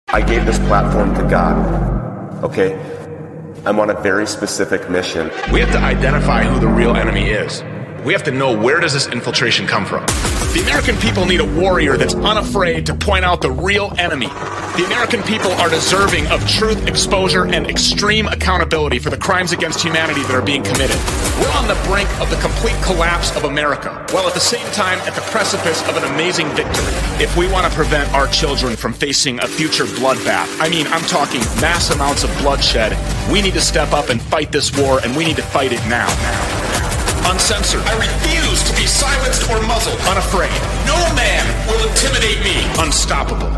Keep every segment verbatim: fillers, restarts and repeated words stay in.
I gave this platform to God, okay? I'm on a very specific mission. We have to identify who the real enemy is. We have to know, where does this infiltration come from? The American people need a warrior that's unafraid to point out the real enemy. The American people are deserving of truth, exposure, and extreme accountability for the crimes against humanity that are being committed. We're on the brink of the complete collapse of America, while at the same time at the precipice of an amazing victory. If we want to prevent our children from facing a future bloodbath, I mean, I'm talking mass amounts of bloodshed, we need to step up and fight this war, and we need to fight it now. now. Uncensored. I refuse to be silenced or muzzled. Unafraid. No man will intimidate me. Unstoppable.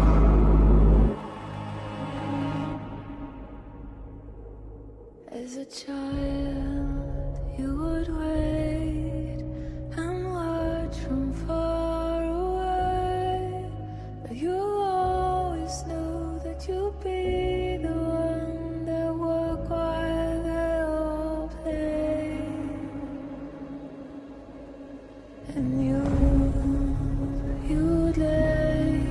As a child, you would wait and watch from far away. But you always knew that you'd be the one that would while they all play. And you, you'd lay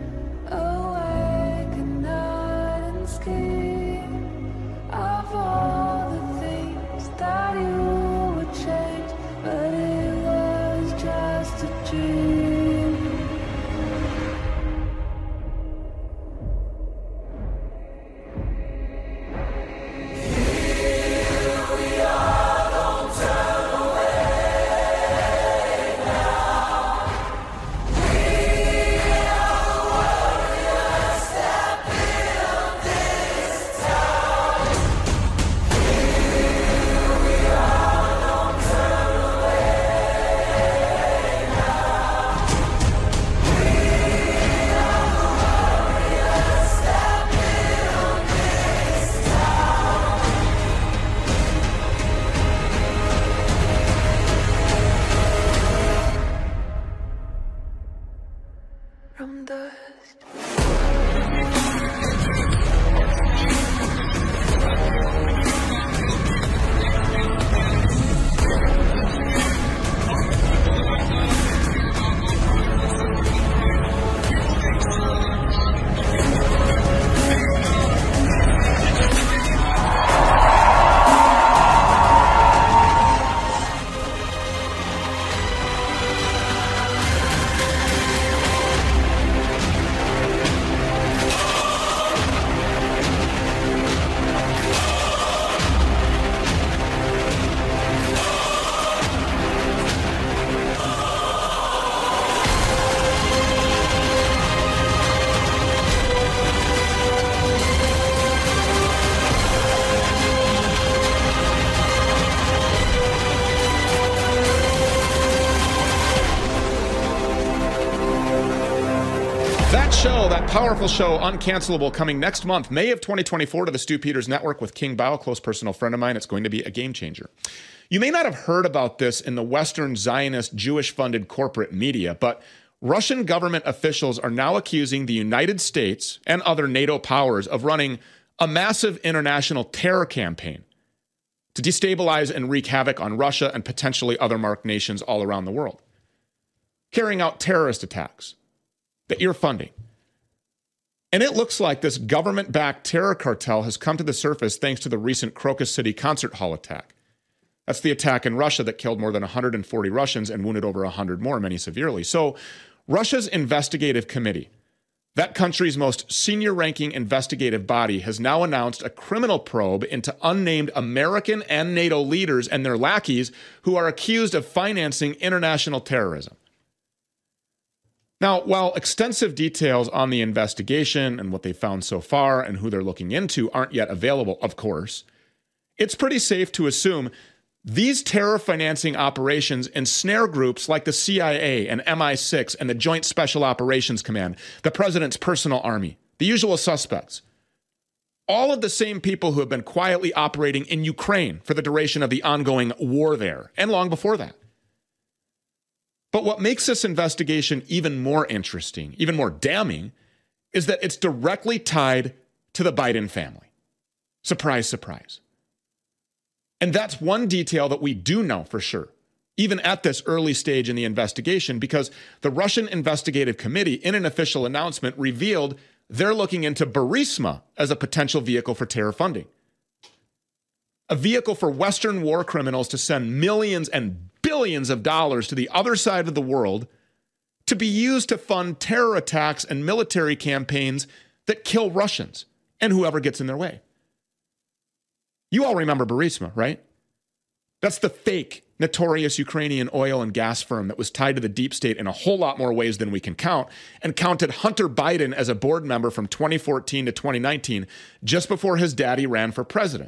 awake at night and scheme of all the things that you would change, but it was just a dream. Here we are, don't turn away now. We are the warriors that build this town. Here we are, don't turn away now. We are the warriors that build this town. From dust. That show, that powerful show, Uncancelable, coming next month, May of twenty twenty-four, to the Stu Peters Network with King Bao, a close personal friend of mine. It's going to be a game changer. You may not have heard about this in the Western Zionist Jewish-funded corporate media, but Russian government officials are now accusing the United States and other NATO powers of running a massive international terror campaign to destabilize and wreak havoc on Russia and potentially other marked nations all around the world, carrying out terrorist attacks that you're funding. And it looks like this government-backed terror cartel has come to the surface thanks to the recent Crocus City concert hall attack. That's the attack in Russia that killed more than one hundred forty Russians and wounded over one hundred more, many severely. So Russia's investigative committee, that country's most senior-ranking investigative body, has now announced a criminal probe into unnamed American and NATO leaders and their lackeys who are accused of financing international terrorism. Now, while extensive details on the investigation and what they found so far and who they're looking into aren't yet available, of course, it's pretty safe to assume these terror financing operations ensnare groups like the C I A and M I six and the Joint Special Operations Command, the president's personal army, the usual suspects. All of the same people who have been quietly operating in Ukraine for the duration of the ongoing war there, and long before that. But what makes this investigation even more interesting, even more damning, is that it's directly tied to the Biden family. Surprise, surprise. And that's one detail that we do know for sure, even at this early stage in the investigation, because the Russian Investigative Committee, in an official announcement, revealed they're looking into Burisma as a potential vehicle for terror funding. A vehicle for Western war criminals to send millions and billions of dollars to the other side of the world to be used to fund terror attacks and military campaigns that kill Russians and whoever gets in their way. You all remember Burisma, right? That's the fake, notorious Ukrainian oil and gas firm that was tied to the deep state in a whole lot more ways than we can count, and counted Hunter Biden as a board member from twenty fourteen to twenty nineteen, just before his daddy ran for president.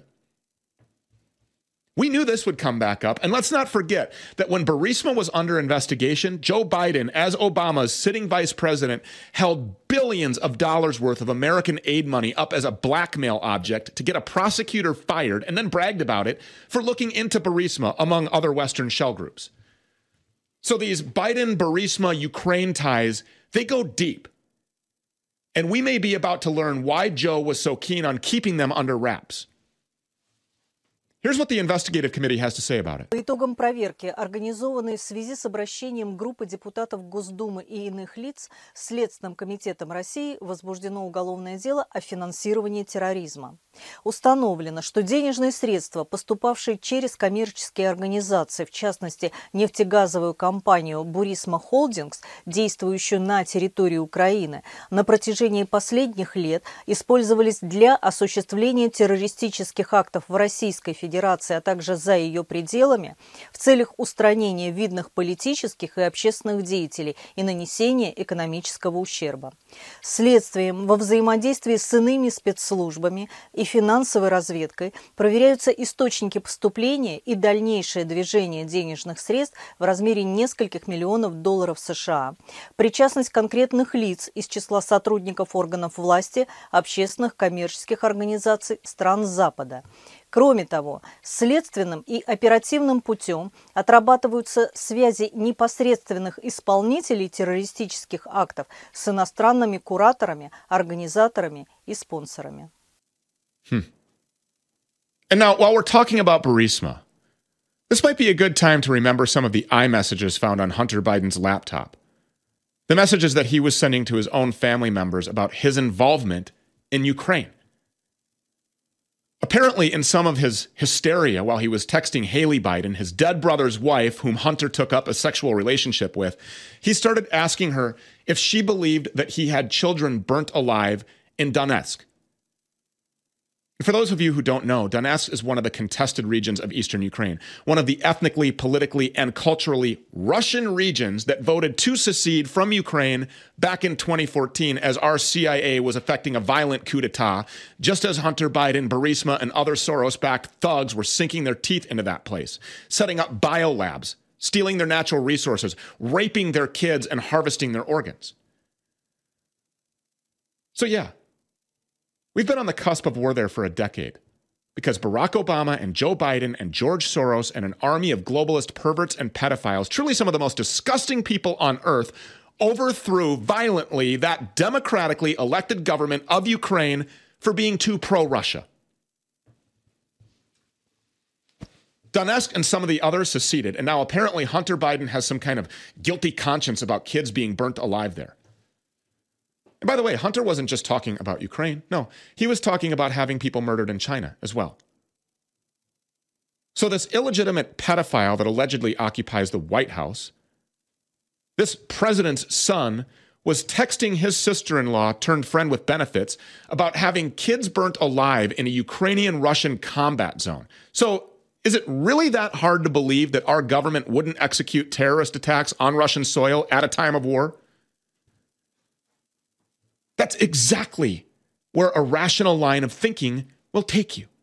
We knew this would come back up. And let's not forget that when Burisma was under investigation, Joe Biden, as Obama's sitting vice president, held billions of dollars worth of American aid money up as a blackmail object to get a prosecutor fired, and then bragged about it for looking into Burisma, among other Western shell groups. So these Biden-Burisma Ukraine ties, they go deep. And we may be about to learn why Joe was so keen on keeping them under wraps. Here's what the investigative committee has to say about it. По итогам проверки, организованной в связи с обращением группы депутатов Госдумы и иных лиц, Следственным комитетом России возбуждено уголовное дело о финансировании терроризма. Установлено, что денежные средства, поступавшие через коммерческие организации, в частности нефтегазовую компанию «Бурисма Холдингс», действующую на территории Украины, на протяжении последних лет использовались для осуществления террористических актов в Российской Федерации, а также за ее пределами, в целях устранения видных политических и общественных деятелей и нанесения экономического ущерба. Следствием во взаимодействии с иными спецслужбами и финансовой разведкой проверяются источники поступления и дальнейшее движение денежных средств в размере нескольких миллионов долларов США, причастность конкретных лиц из числа сотрудников органов власти, общественных коммерческих организаций стран Запада. Кроме того, следственным и оперативным путем отрабатываются связи непосредственных исполнителей террористических актов с иностранными кураторами, организаторами и спонсорами. Hmm. And now, while we're talking about Burisma, this might be a good time to remember some of the iMessages found on Hunter Biden's laptop. The messages that he was sending to his own family members about his involvement in Ukraine. Apparently, in some of his hysteria while he was texting Haley Biden, his dead brother's wife, whom Hunter took up a sexual relationship with, he started asking her if she believed that he had children burnt alive in Donetsk. For those of you who don't know, Donetsk is one of the contested regions of eastern Ukraine, one of the ethnically, politically, and culturally Russian regions that voted to secede from Ukraine back in twenty fourteen as our C I A was effecting a violent coup d'etat, just as Hunter Biden, Burisma, and other Soros-backed thugs were sinking their teeth into that place, setting up biolabs, stealing their natural resources, raping their kids, and harvesting their organs. So yeah, we've been on the cusp of war there for a decade because Barack Obama and Joe Biden and George Soros and an army of globalist perverts and pedophiles, truly some of the most disgusting people on earth, overthrew violently that democratically elected government of Ukraine for being too pro-Russia. Donetsk and some of the others seceded, and now apparently Hunter Biden has some kind of guilty conscience about kids being burnt alive there. And by the way, Hunter wasn't just talking about Ukraine. No, he was talking about having people murdered in China as well. So this illegitimate pedophile that allegedly occupies the White House, this president's son, was texting his sister-in-law turned friend with benefits about having kids burnt alive in a Ukrainian-Russian combat zone. So is it really that hard to believe that our government wouldn't execute terrorist attacks on Russian soil at a time of war? That's exactly where a rational line of thinking will take you.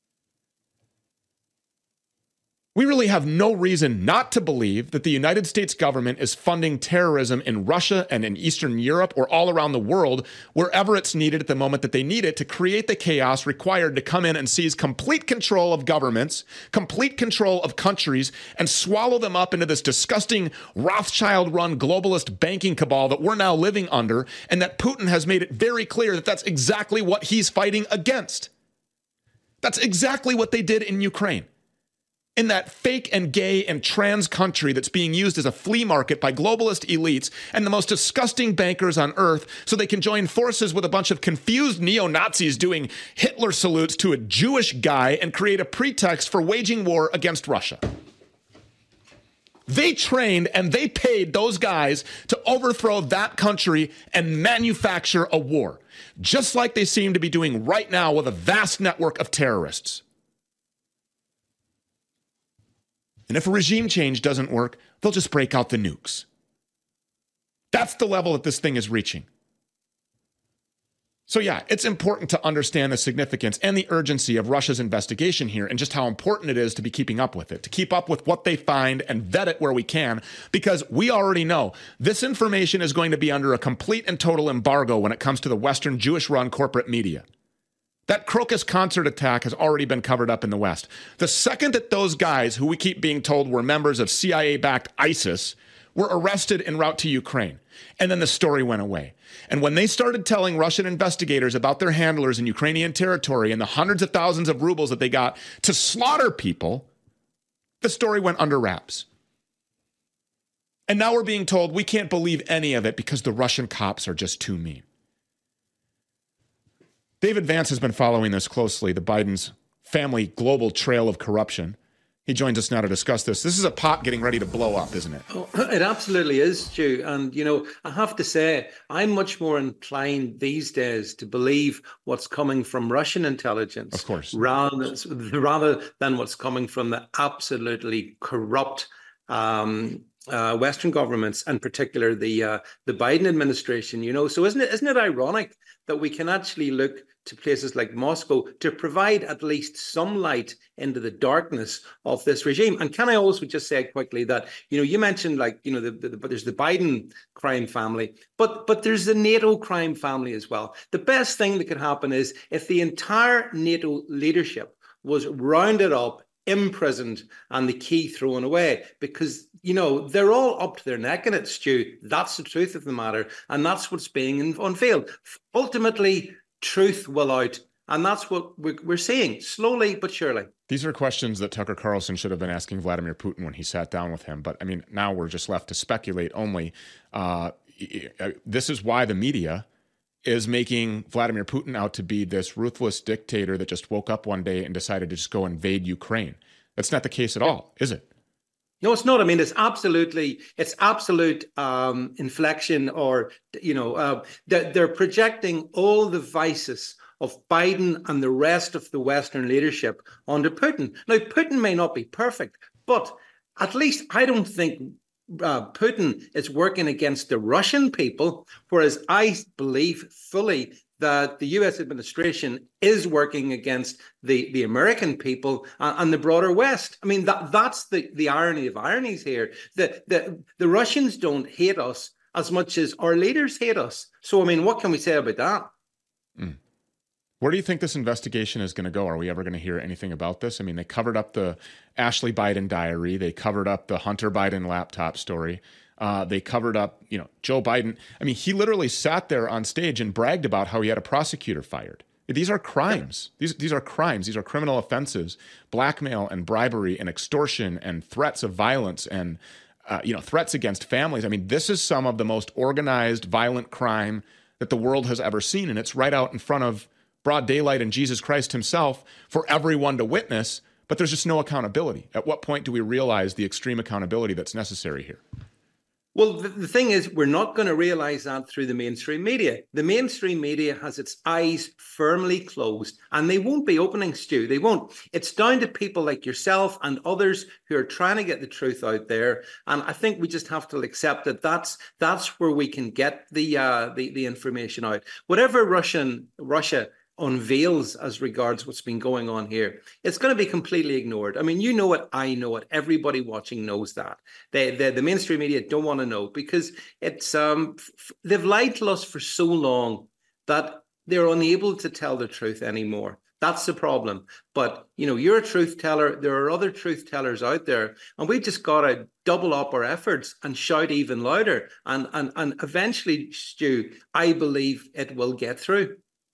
We really have no reason not to believe that the United States government is funding terrorism in Russia and in Eastern Europe or all around the world, wherever it's needed at the moment that they need it to create the chaos required to come in and seize complete control of governments, complete control of countries, and swallow them up into this disgusting Rothschild-run globalist banking cabal that we're now living under, and that Putin has made it very clear that that's exactly what he's fighting against. That's exactly what they did in Ukraine. in that fake and gay and trans country that's being used as a flea market by globalist elites and the most disgusting bankers on earth so they can join forces with a bunch of confused neo-Nazis doing Hitler salutes to a Jewish guy and create a pretext for waging war against Russia. They trained and they paid those guys to overthrow that country and manufacture a war, just like they seem to be doing right now with a vast network of terrorists. And if a regime change doesn't work, they'll just break out the nukes. That's the level that this thing is reaching. So yeah, it's important to understand the significance and the urgency of Russia's investigation here and just how important it is to be keeping up with it, to keep up with what they find and vet it where we can, because we already know this information is going to be under a complete and total embargo when it comes to the Western Jewish-run corporate media. That Crocus concert attack has already been covered up in the West. The second that those guys, who we keep being told were members of C I A-backed ISIS, were arrested en route to Ukraine, and then the story went away. And when they started telling Russian investigators about their handlers in Ukrainian territory and the hundreds of thousands of rubles that they got to slaughter people, the story went under wraps. And now we're being told we can't believe any of it because the Russian cops are just too mean. David Vance has been following this closely, the Biden's family global trail of corruption. He joins us now to discuss this. This is a pot getting ready to blow up, isn't it? Oh, it absolutely is, Stu. And, you know, I have to say, I'm much more inclined these days to believe what's coming from Russian intelligence. Of course. Rather, rather than what's coming from the absolutely corrupt um, uh, Western governments, in particular the uh, the Biden administration. You know, so isn't it isn't it ironic that we can actually look to places like Moscow to provide at least some light into the darkness of this regime? And can I also just say quickly that, you know, you mentioned, like, you know, the, the, the, there's the Biden crime family, but but there's the NATO crime family as well. The best thing that could happen is if the entire NATO leadership was rounded up, imprisoned, and the key thrown away, because, you know, they're all up to their neck in it, Stu. That's the truth of the matter. And that's what's being unveiled. Ultimately, truth will out. And that's what we're seeing, slowly but surely. These are questions that Tucker Carlson should have been asking Vladimir Putin when he sat down with him. But, I mean, now we're just left to speculate only. Uh, this is why the media is making Vladimir Putin out to be this ruthless dictator that just woke up one day and decided to just go invade Ukraine. That's not the case at all, is it? No, it's not. I mean, it's absolutely, it's absolute um, inflection, or, you know, uh, they're, they're projecting all the vices of Biden and the rest of the Western leadership onto Putin. Now, Putin may not be perfect, but at least I don't think uh, Putin is working against the Russian people, whereas I believe fully that the U S administration is working against the, the American people and, and the broader West. I mean, that that's the, the irony of ironies here. The, the, the Russians don't hate us as much as our leaders hate us. So, I mean, what can we say about that? Mm. Where do you think this investigation is going to go? Are we ever going to hear anything about this? I mean, they covered up the Ashley Biden diary. They covered up the Hunter Biden laptop story. Uh, they covered up, you know, Joe Biden. I mean, he literally sat there on stage and bragged about how he had a prosecutor fired. These are crimes. These these are crimes. These are criminal offenses: blackmail and bribery and extortion and threats of violence and uh, you know, threats against families. I mean, this is some of the most organized, violent crime that the world has ever seen, and it's right out in front of broad daylight and Jesus Christ himself for everyone to witness. But there's just no accountability. At what point do we realize the extreme accountability that's necessary here? Well, the, the thing is, we're not going to realize that through the mainstream media. The mainstream media has its eyes firmly closed, and they won't be opening, Stu. They won't. It's down to people like yourself and others who are trying to get the truth out there. And I think we just have to accept that that's that's where we can get the uh, the, the information out. Whatever Russian Russia unveils as regards what's been going on here, it's going to be completely ignored. I mean, you know it, I know it, everybody watching knows that. They, they, the mainstream media don't want to know, because it's um, f- they've lied to us for so long that they're unable to tell the truth anymore. That's the problem. But, you know, you're a truth teller. There are other truth tellers out there, and we've just got to double up our efforts and shout even louder. And, and, and eventually, Stu, I believe it will get through.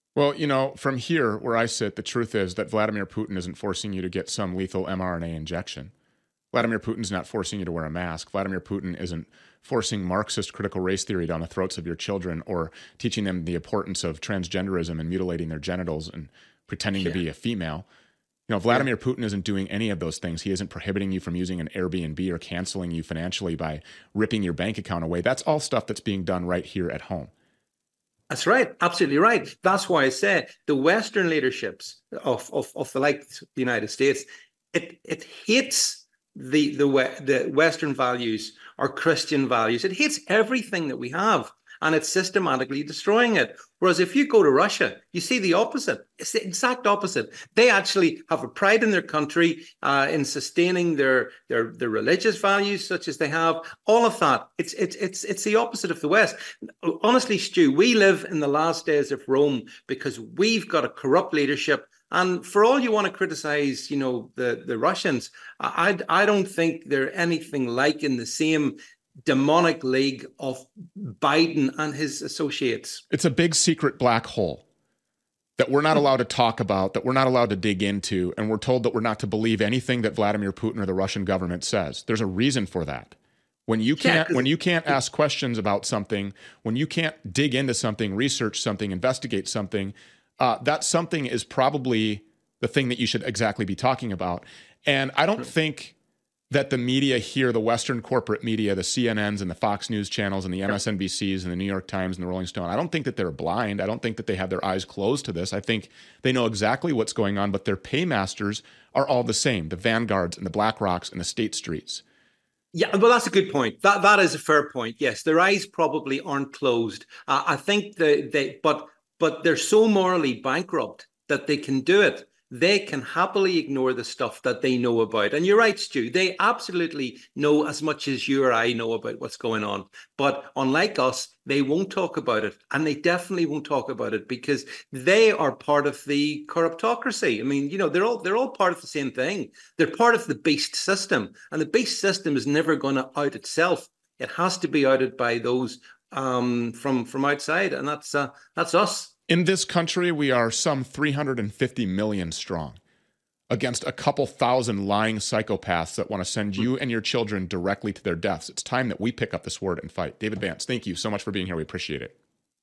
Well, you know, from here where I sit, the truth is that Vladimir Putin isn't forcing you to get some lethal mRNA injection. Vladimir Putin's not forcing you to wear a mask. Vladimir Putin isn't forcing Marxist critical race theory down the throats of your children or teaching them the importance of transgenderism and mutilating their genitals and pretending yeah. to be a female. You know, Vladimir yeah. Putin isn't doing any of those things. He isn't prohibiting you from using an Airbnb or canceling you financially by ripping your bank account away. That's all stuff that's being done right here at home. That's right. Absolutely right. That's why I say the Western leaderships of, of, of the like the United States, it it hates the the the Western values or Christian values. It hates everything that we have, and it's systematically destroying it. Whereas if you go to Russia, you see the opposite. It's the exact opposite. They actually have a pride in their country, uh, in sustaining their, their their religious values, such as they have. All of that. It's it's it's it's the opposite of the West. Honestly, Stu, we live in the last days of Rome because we've got a corrupt leadership. And for all you want to criticize, you know, the the Russians, I I don't think they're anything like in the same demonic league of Biden and his associates. It's a big secret black hole that we're not allowed to talk about, that we're not allowed to dig into, and we're told that we're not to believe anything that Vladimir Putin or the Russian government says. There's a reason for that. When you can't, yeah, when you can't ask questions about something, when you can't dig into something, research something, investigate something, uh, that something is probably the thing that you should exactly be talking about. And I don't think that the media here, the Western corporate media, the C N Ns and the Fox News channels and the M S N B Cs and the New York Times and the Rolling Stone, I don't think that they're blind. I don't think that they have their eyes closed to this. I think they know exactly what's going on, but their paymasters are all the same, the Vanguards and the BlackRocks and the State Streets. Yeah, well, that's a good point. That That is a fair point. Yes, their eyes probably aren't closed. Uh, I think they, they, but but they're so morally bankrupt that they can do it. They can happily ignore the stuff that they know about. And you're right, Stu, they absolutely know as much as you or I know about what's going on. But unlike us, they won't talk about it. And they definitely won't talk about it because they are part of the corruptocracy. I mean, you know, they're all they're all part of the same thing. They're part of the beast system. And the beast system is never going to out itself. It has to be outed by those um, from, from outside. And that's uh, that's us. In this country, we are some three hundred fifty million strong against a couple thousand lying psychopaths that want to send you and your children directly to their deaths. It's time that we pick up the sword and fight. David Vance, thank you so much for being here. We appreciate it.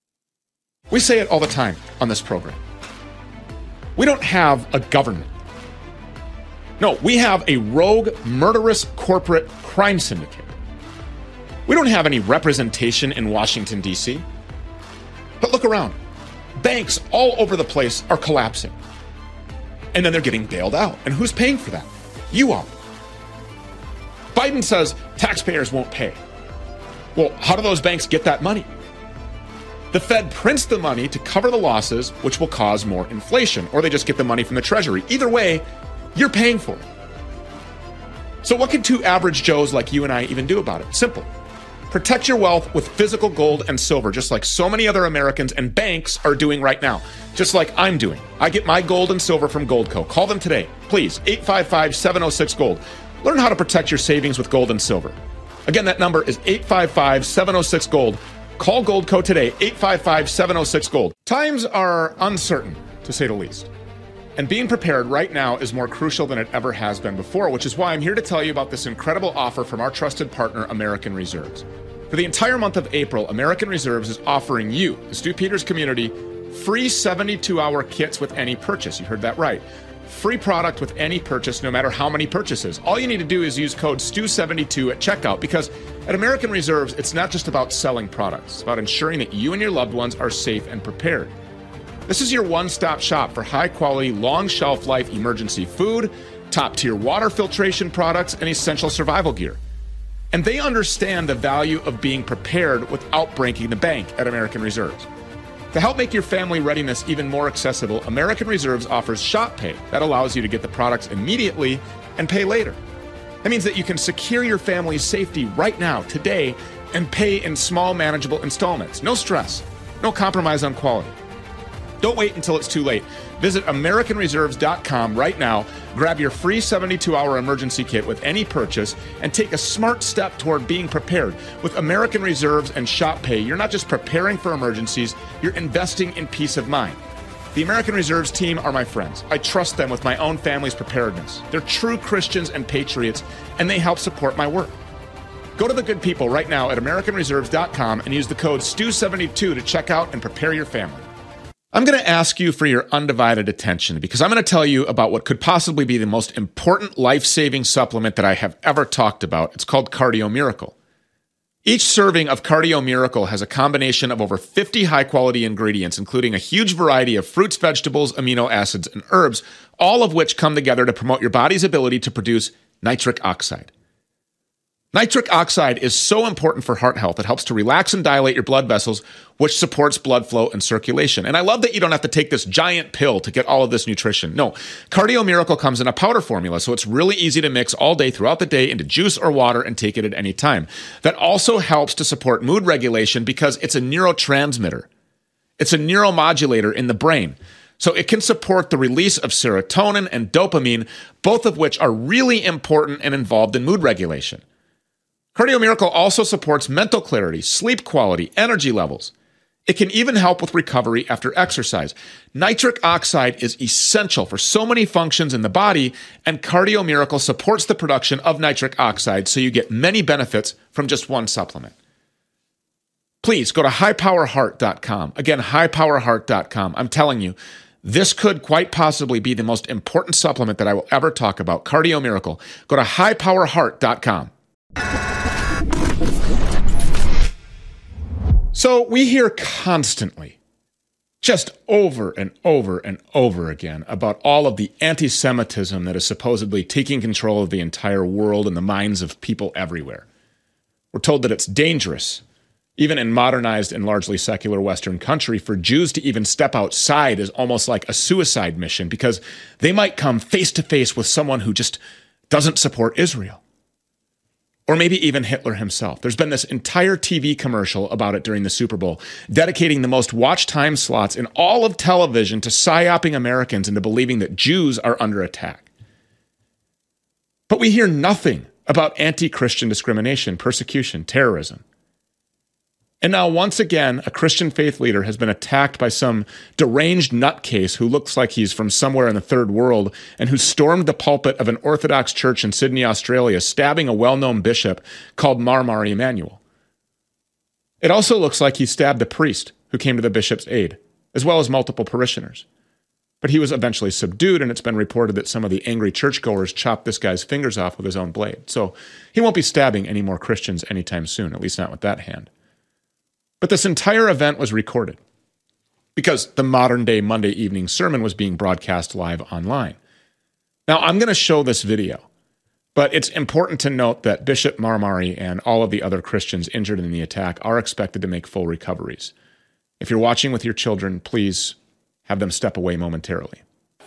We say it all the time on this program. We don't have a government. No, we have a rogue, murderous corporate crime syndicate. We don't have any representation in Washington, D C. But look around. Banks all over the place are collapsing. And then they're getting bailed out. And who's paying for that? You are. Biden says taxpayers won't pay. Well, how do those banks get that money? The Fed prints the money to cover the losses, which will cause more inflation, or they just get the money from the Treasury. Either way, you're paying for it. So what can two average Joes like you and I even do about it? Simple. Protect your wealth with physical gold and silver, just like so many other Americans and banks are doing right now, just like I'm doing. I get my gold and silver from Goldco. Call them today, please, eight five five, seven oh six, GOLD. Learn how to protect your savings with gold and silver. Again, that number is eight five five, seven oh six, GOLD. Call Goldco today, eight five five, seven oh six, GOLD. Times are uncertain, to say the least. And being prepared right now is more crucial than it ever has been before, which is why I'm here to tell you about this incredible offer from our trusted partner, American Reserves. For the entire month of April, American Reserves is offering you, the Stu Peters community, free seventy-two hour kits with any purchase. You heard that right. Free product with any purchase, no matter how many purchases. All you need to do is use code S T U seventy-two at checkout, because at American Reserves, it's not just about selling products. It's about ensuring that you and your loved ones are safe and prepared. This is your one-stop shop for high-quality, long shelf life emergency food, top-tier water filtration products, and essential survival gear. And they understand the value of being prepared without breaking the bank at American Reserves. To help make your family readiness even more accessible, American Reserves offers Shop Pay that allows you to get the products immediately and pay later. That means that you can secure your family's safety right now, today, and pay in small, manageable installments. No stress, no compromise on quality. Don't wait until it's too late. Visit American Reserves dot com right now, grab your free seventy-two hour emergency kit with any purchase, and take a smart step toward being prepared. With American Reserves and Shop Pay, you're not just preparing for emergencies, you're investing in peace of mind. The American Reserves team are my friends. I trust them with my own family's preparedness. They're true Christians and patriots, and they help support my work. Go to the good people right now at American Reserves dot com and use the code S T U seventy-two to check out and prepare your family. I'm going to ask you for your undivided attention because I'm going to tell you about what could possibly be the most important life-saving supplement that I have ever talked about. It's called Cardio Miracle. Each serving of Cardio Miracle has a combination of over fifty high-quality ingredients, including a huge variety of fruits, vegetables, amino acids, and herbs, all of which come together to promote your body's ability to produce nitric oxide. Nitric oxide is so important for heart health. It helps to relax and dilate your blood vessels, which supports blood flow and circulation. And I love that you don't have to take this giant pill to get all of this nutrition. No, Cardio Miracle comes in a powder formula, so it's really easy to mix all day throughout the day into juice or water and take it at any time. That also helps to support mood regulation because it's a neurotransmitter. It's a neuromodulator in the brain. So it can support the release of serotonin and dopamine, both of which are really important and involved in mood regulation. Cardio Miracle also supports mental clarity, sleep quality, energy levels. It can even help with recovery after exercise. Nitric oxide is essential for so many functions in the body, and Cardio Miracle supports the production of nitric oxide so you get many benefits from just one supplement. Please go to high power heart dot com. Again, high power heart dot com. I'm telling you, this could quite possibly be the most important supplement that I will ever talk about. Cardio Miracle. Go to high power heart dot com. So we hear constantly, just over and over and over again, about all of the anti-Semitism that is supposedly taking control of the entire world and the minds of people everywhere. We're told that it's dangerous, even in modernized and largely secular Western country, for Jews to even step outside is almost like a suicide mission because they might come face to face with someone who just doesn't support Israel. Or maybe even Hitler himself. There's been this entire T V commercial about it during the Super Bowl, dedicating the most watch time slots in all of television to psyoping Americans into believing that Jews are under attack. But we hear nothing about anti-Christian discrimination, persecution, terrorism. And now, once again, a Christian faith leader has been attacked by some deranged nutcase who looks like he's from somewhere in the third world and who stormed the pulpit of an Orthodox church in Sydney, Australia, stabbing a well-known bishop called Marmar Emanuel. It also looks like he stabbed a priest who came to the bishop's aid, as well as multiple parishioners. But he was eventually subdued, and it's been reported that some of the angry churchgoers chopped this guy's fingers off with his own blade. So he won't be stabbing any more Christians anytime soon, at least not with that hand. But this entire event was recorded because the modern-day Monday evening sermon was being broadcast live online. Now, I'm going to show this video, but it's important to note that Bishop Marmari and all of the other Christians injured in the attack are expected to make full recoveries. If you're watching with your children, please have them step away momentarily.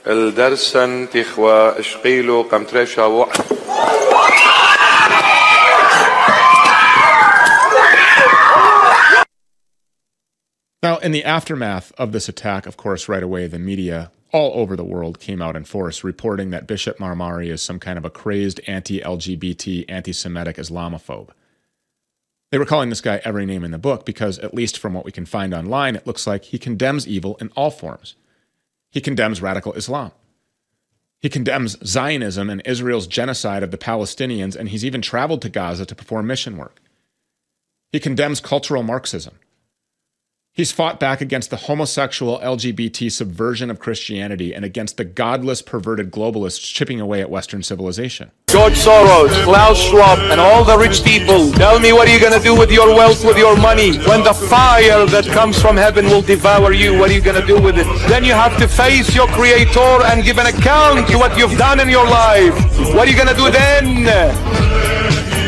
Now, in the aftermath of this attack, of course, right away, the media all over the world came out in force, reporting that Bishop Marmari is some kind of a crazed anti-L G B T, anti-Semitic Islamophobe. They were calling this guy every name in the book because, at least from what we can find online, it looks like he condemns evil in all forms. He condemns radical Islam. He condemns Zionism and Israel's genocide of the Palestinians, and he's even traveled to Gaza to perform mission work. He condemns cultural Marxism. He's fought back against the homosexual L G B T subversion of Christianity and against the godless, perverted globalists chipping away at Western civilization. George Soros, Klaus Schwab, and all the rich people, tell me what are you going to do with your wealth, with your money? When the fire that comes from heaven will devour you, what are you going to do with it? Then you have to face your Creator and give an account to what you've done in your life. What are you going to do then?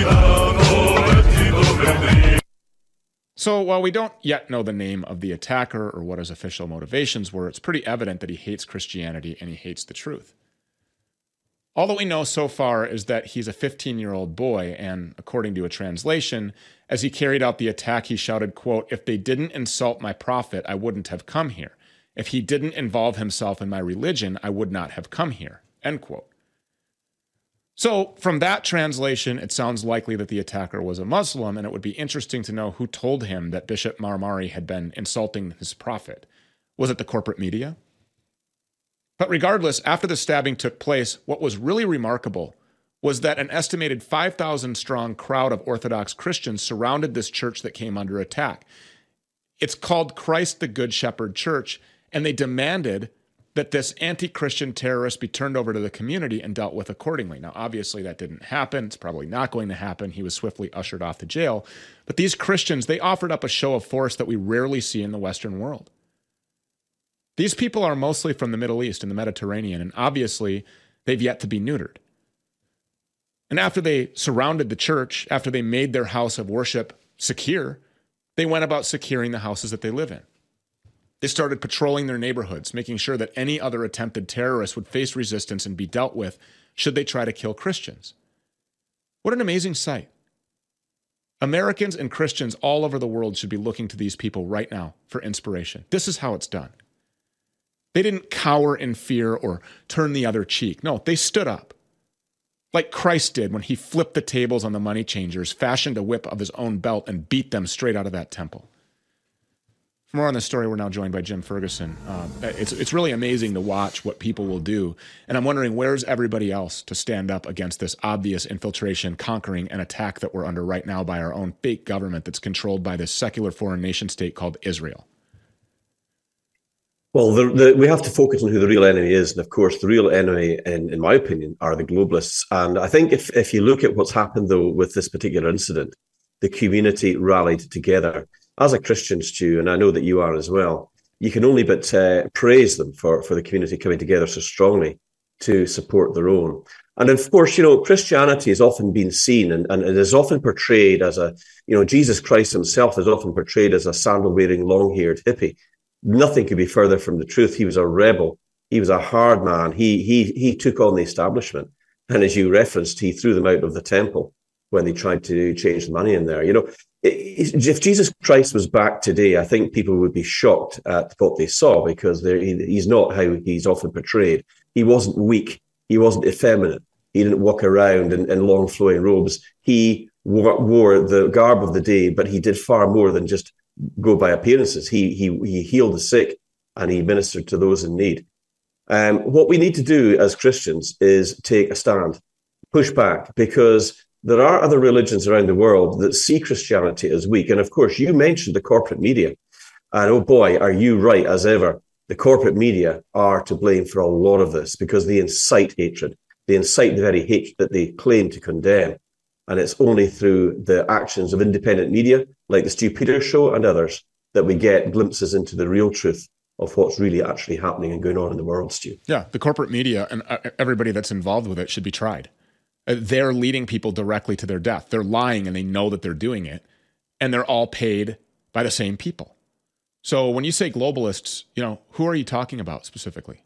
So while we don't yet know the name of the attacker or what his official motivations were, it's pretty evident that he hates Christianity and he hates the truth. All that we know so far is that he's a fifteen-year-old boy, and according to a translation, as he carried out the attack, he shouted, quote, "If they didn't insult my prophet, I wouldn't have come here. If he didn't involve himself in my religion, I would not have come here," end quote. So from that translation, it sounds likely that the attacker was a Muslim, and it would be interesting to know who told him that Bishop Marmari had been insulting his prophet. Was it the corporate media? But regardless, after the stabbing took place, what was really remarkable was that an estimated five thousand strong crowd of Orthodox Christians surrounded this church that came under attack. It's called Christ the Good Shepherd Church, and they demanded that this anti-Christian terrorist be turned over to the community and dealt with accordingly. Now, obviously, that didn't happen. It's probably not going to happen. He was swiftly ushered off to jail. But these Christians, they offered up a show of force that we rarely see in the Western world. These people are mostly from the Middle East and the Mediterranean, and obviously, they've yet to be neutered. And after they surrounded the church, after they made their house of worship secure, they went about securing the houses that they live in. They started patrolling their neighborhoods, making sure that any other attempted terrorists would face resistance and be dealt with should they try to kill Christians. What an amazing sight. Americans and Christians all over the world should be looking to these people right now for inspiration. This is how it's done. They didn't cower in fear or turn the other cheek. No, they stood up. Like Christ did when he flipped the tables on the money changers, fashioned a whip of his own belt, and beat them straight out of that temple. For more on this story, we're now joined by Jim Ferguson. Um, it's, it's really amazing to watch what people will do. And I'm wondering, where's everybody else to stand up against this obvious infiltration, conquering, and attack that we're under right now by our own fake government that's controlled by this secular foreign nation state called Israel? Well, the, the, we have to focus on who the real enemy is. And of course, the real enemy, in, in my opinion, are the globalists. And I think if, if you look at what's happened, though, with this particular incident, the community rallied together. As a Christian, Stu, and I know that you are as well, you can only but uh, praise them for, for the community coming together so strongly to support their own. And of course, you know, Christianity has often been seen and, and it is often portrayed as a, you know, Jesus Christ himself is often portrayed as a sandal-wearing, long-haired hippie. Nothing could be further from the truth. He was a rebel. He was a hard man. He he he took on the establishment. And as you referenced, he threw them out of the temple when they tried to change the money in there. You know, if Jesus Christ was back today, I think people would be shocked at what they saw because he's not how he's often portrayed. He wasn't weak. He wasn't effeminate. He didn't walk around in, in long flowing robes. He wore, wore the garb of the day, but he did far more than just go by appearances. He he he healed the sick and he ministered to those in need. Um, what we need to do as Christians is take a stand, push back, because there are other religions around the world that see Christianity as weak. And of course, you mentioned the corporate media. And oh boy, are you right as ever. The corporate media are to blame for a lot of this because they incite hatred. They incite the very hatred that they claim to condemn. And it's only through the actions of independent media, like the Stu Peters Show and others, that we get glimpses into the real truth of what's really actually happening and going on in the world, Stu. Yeah, the corporate media and everybody that's involved with it should be tried. They're leading people directly to their death. They're lying and they know that they're doing it. And they're all paid by the same people. So when you say globalists, you know, who are you talking about specifically?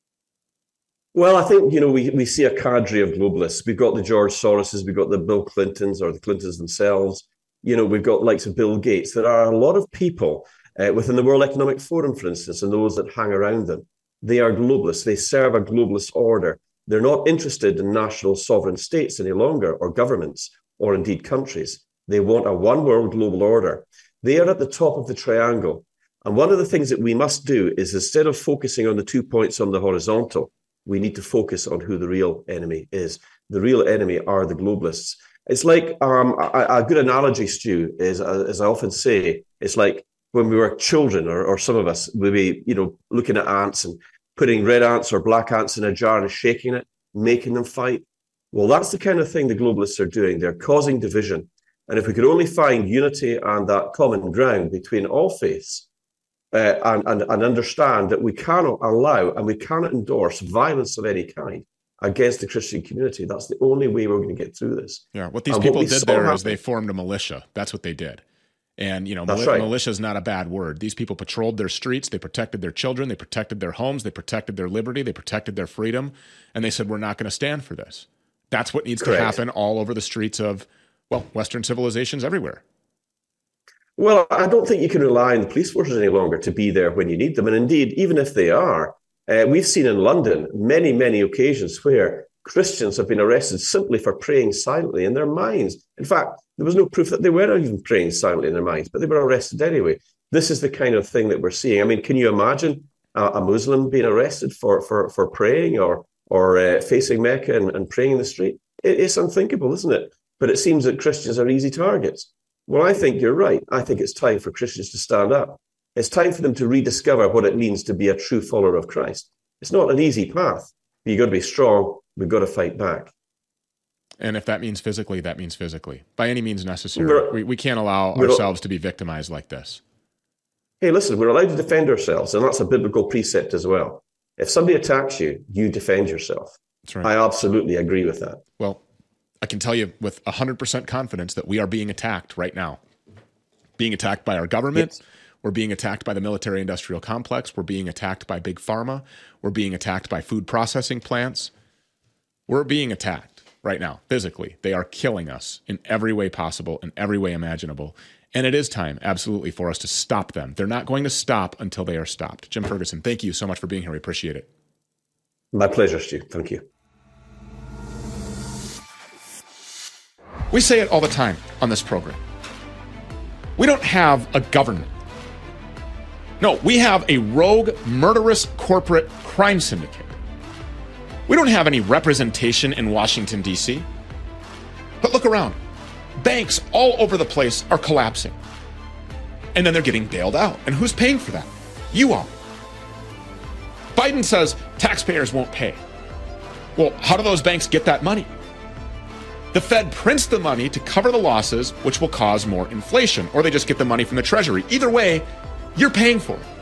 Well, I think, you know, we, we see a cadre of globalists. We've got the George Soroses, we've got the Bill Clintons or the Clintons themselves. You know, we've got likes of Bill Gates. There are a lot of people uh, within the World Economic Forum, for instance, and those that hang around them. They are globalists. They serve a globalist order. They're not interested in national sovereign states any longer, or governments, or indeed countries. They want a one world global order. They are at the top of the triangle. And one of the things that we must do is, instead of focusing on the two points on the horizontal, we need to focus on who the real enemy is. The real enemy are the globalists. It's like um, a, a good analogy, Stu, is, uh, as I often say, it's like when we were children, or, or some of us, we'd be, you know, looking at ants and putting red ants or black ants in a jar and shaking it, making them fight. Well, that's the kind of thing the globalists are doing. They're causing division. And if we could only find unity and that common ground between all faiths, uh, and, and, and understand that we cannot allow and we cannot endorse violence of any kind against the Christian community, that's the only way we're going to get through this. Yeah, what these and people what did there happen, is they formed a militia. That's what they did. And, you know, mil- right. militia is not a bad word. These people patrolled their streets. They protected their children. They protected their homes. They protected their liberty. They protected their freedom. And they said, we're not going to stand for this. That's what needs Correct. to happen all over the streets of, well, Western civilizations everywhere. Well, I don't think you can rely on the police forces any longer to be there when you need them. And indeed, even if they are, uh, we've seen in London many, many occasions where Christians have been arrested simply for praying silently in their minds. In fact, there was no proof that they were even praying silently in their minds, but they were arrested anyway. This is the kind of thing that we're seeing. I mean, can you imagine a, a Muslim being arrested for for for praying or or uh, facing Mecca and, and praying in the street. It, it's unthinkable, isn't it? But it seems that Christians are easy targets. Well, I think you're right. I think it's time for Christians to stand up. It's time for them to rediscover what it means to be a true follower of Christ. It's not an easy path, but you've got to be strong. We've got to fight back. And if that means physically, that means physically. By any means necessary. We, we can't allow ourselves to be victimized like this. Hey, listen, we're allowed to defend ourselves, and that's a biblical precept as well. If somebody attacks you, you defend yourself. That's right. I absolutely agree with that. Well, I can tell you with one hundred percent confidence that we are being attacked right now. Being attacked by our government. Yes. We're being attacked by the military-industrial complex. We're being attacked by big pharma. We're being attacked by food processing plants. We're being attacked right now, physically. They are killing us in every way possible, in every way imaginable. And it is time, absolutely, for us to stop them. They're not going to stop until they are stopped. Jim Ferguson, thank you so much for being here. We appreciate it. My pleasure, Stu. Thank you. We say it all the time on this program. We don't have a government. No, we have a rogue, murderous corporate crime syndicate. We don't have any representation in Washington, D C. But look around. Banks all over the place are collapsing. And then they're getting bailed out. And who's paying for that? You are. Biden says taxpayers won't pay. Well, how do those banks get that money? The Fed prints the money to cover the losses, which will cause more inflation, or they just get the money from the Treasury. Either way, you're paying for it.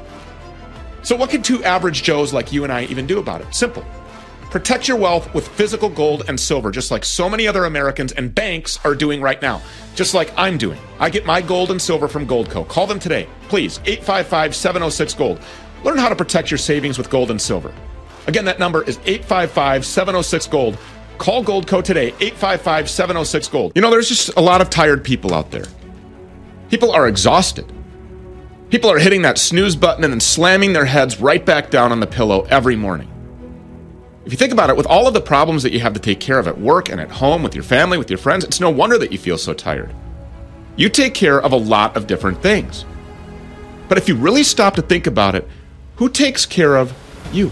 So what can two average Joes like you and I even do about it? Simple. Protect your wealth with physical gold and silver, just like so many other Americans and banks are doing right now, just like I'm doing. I get my gold and silver from Goldco. Call them today, please, eight five five, seven oh six, gold. Learn how to protect your savings with gold and silver. Again, that number is eight five five, seven oh six, gold. Call Goldco today, eight five five, seven oh six, gold. You know, there's just a lot of tired people out there. People are exhausted. People are hitting that snooze button and then slamming their heads right back down on the pillow every morning. If you think about it, with all of the problems that you have to take care of at work and at home, with your family, with your friends, it's no wonder that you feel so tired. You take care of a lot of different things. But if you really stop to think about it, who takes care of you?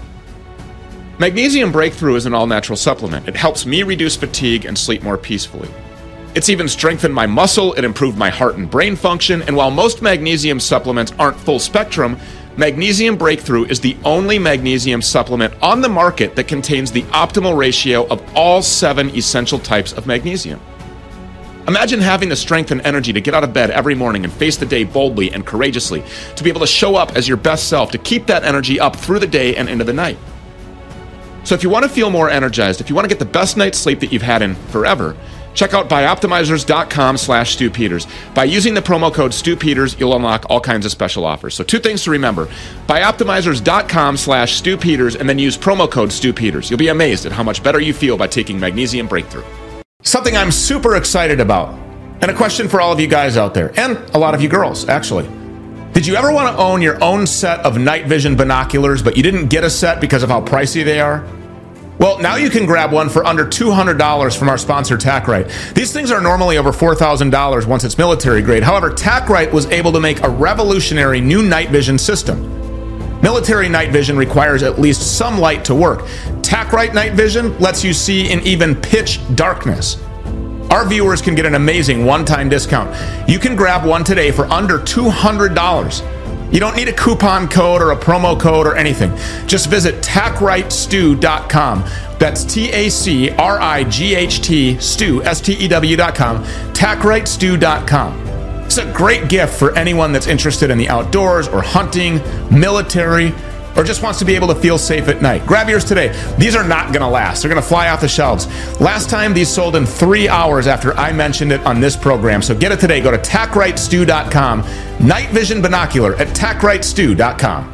Magnesium Breakthrough is an all-natural supplement. It helps me reduce fatigue and sleep more peacefully. It's even strengthened my muscle, it improved my heart and brain function, and while most magnesium supplements aren't full spectrum, Magnesium Breakthrough is the only magnesium supplement on the market that contains the optimal ratio of all seven essential types of magnesium. Imagine having the strength and energy to get out of bed every morning and face the day boldly and courageously, to be able to show up as your best self, to keep that energy up through the day and into the night. So if you want to feel more energized, if you want to get the best night's sleep that you've had in forever, check out bioptimizers.com slash Stu Peters. By using the promo code Stu Peters, you'll unlock all kinds of special offers. So two things to remember. Bioptimizers.com slash Stu Peters and then use promo code Stu Peters. You'll be amazed at how much better you feel by taking Magnesium Breakthrough. Something I'm super excited about, and a question for all of you guys out there, and a lot of you girls, actually. Did you ever want to own your own set of night vision binoculars, but you didn't get a set because of how pricey they are? Well, now you can grab one for under two hundred dollars from our sponsor, TacRite. These things are normally over four thousand dollars once it's military grade. However, TacRite was able to make a revolutionary new night vision system. Military night vision requires at least some light to work. TacRite night vision lets you see in even pitch darkness. Our viewers can get an amazing one-time discount. You can grab one today for under two hundred dollars. You don't need a coupon code or a promo code or anything. Just visit tac right stew dot com. That's T A C R I G H T, stew, S T E W dot com, tac right stew dot com. It's a great gift for anyone that's interested in the outdoors or hunting, military, or just wants to be able to feel safe at night. Grab yours today. These are not going to last. They're going to fly off the shelves. Last time, these sold in three hours after I mentioned it on this program. So get it today. Go to tac right stew dot com. Night vision binocular at tac right stew dot com.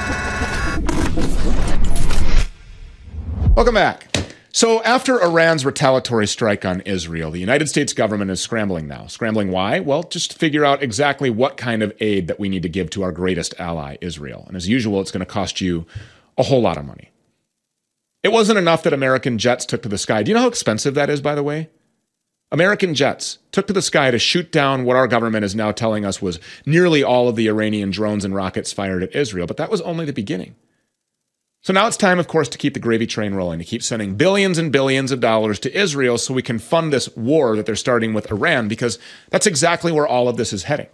Welcome back. So after Iran's retaliatory strike on Israel, the United States government is scrambling now. Scrambling why? Well, just to figure out exactly what kind of aid that we need to give to our greatest ally, Israel. And as usual, it's going to cost you a whole lot of money. It wasn't enough that American jets took to the sky. Do you know how expensive that is, by the way? American jets took to the sky to shoot down what our government is now telling us was nearly all of the Iranian drones and rockets fired at Israel, but that was only the beginning. So now it's time, of course, to keep the gravy train rolling, to keep sending billions and billions of dollars to Israel so we can fund this war that they're starting with Iran, because that's exactly where all of this is heading.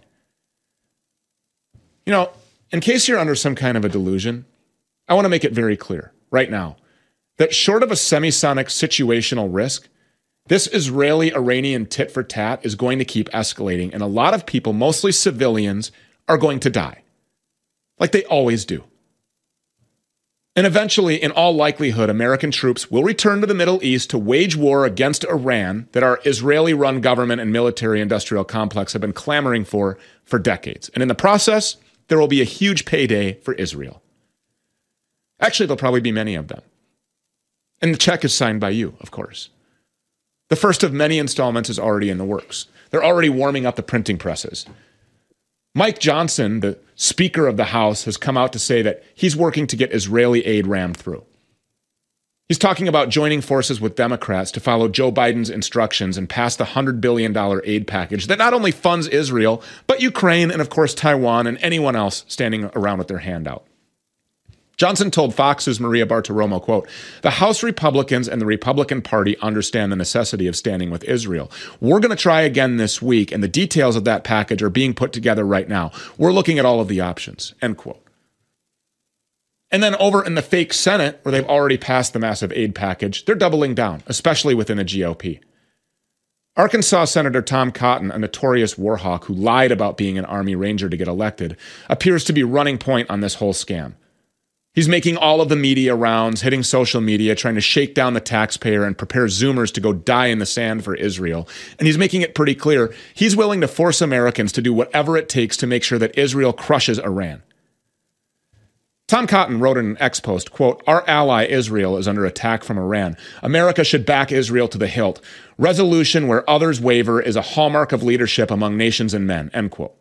You know, in case you're under some kind of a delusion, I want to make it very clear right now that short of a semisonic situational risk, this Israeli-Iranian tit-for-tat is going to keep escalating, and a lot of people, mostly civilians, are going to die, like they always do. And eventually, in all likelihood, American troops will return to the Middle East to wage war against Iran that our Israeli-run government and military-industrial complex have been clamoring for for decades. And in the process, there will be a huge payday for Israel. Actually, there'll probably be many of them. And the check is signed by you, of course. The first of many installments is already in the works. They're already warming up the printing presses. Mike Johnson, the Speaker of the House, has come out to say that he's working to get Israeli aid rammed through. He's talking about joining forces with Democrats to follow Joe Biden's instructions and pass the one hundred billion dollars aid package that not only funds Israel, but Ukraine and, of course, Taiwan and anyone else standing around with their hand out. Johnson told Fox's Maria Bartiromo, quote, "The House Republicans and the Republican Party understand the necessity of standing with Israel. We're going to try again this week, and the details of that package are being put together right now. We're looking at all of the options," end quote. And then over in the fake Senate, where they've already passed the massive aid package, they're doubling down, especially within the G O P. Arkansas Senator Tom Cotton, a notorious war hawk who lied about being an Army Ranger to get elected, appears to be running point on this whole scam. He's making all of the media rounds, hitting social media, trying to shake down the taxpayer and prepare Zoomers to go die in the sand for Israel. And he's making it pretty clear he's willing to force Americans to do whatever it takes to make sure that Israel crushes Iran. Tom Cotton wrote in an X post, quote, "Our ally Israel is under attack from Iran. America should back Israel to the hilt. Resolution where others waver is a hallmark of leadership among nations and men," end quote.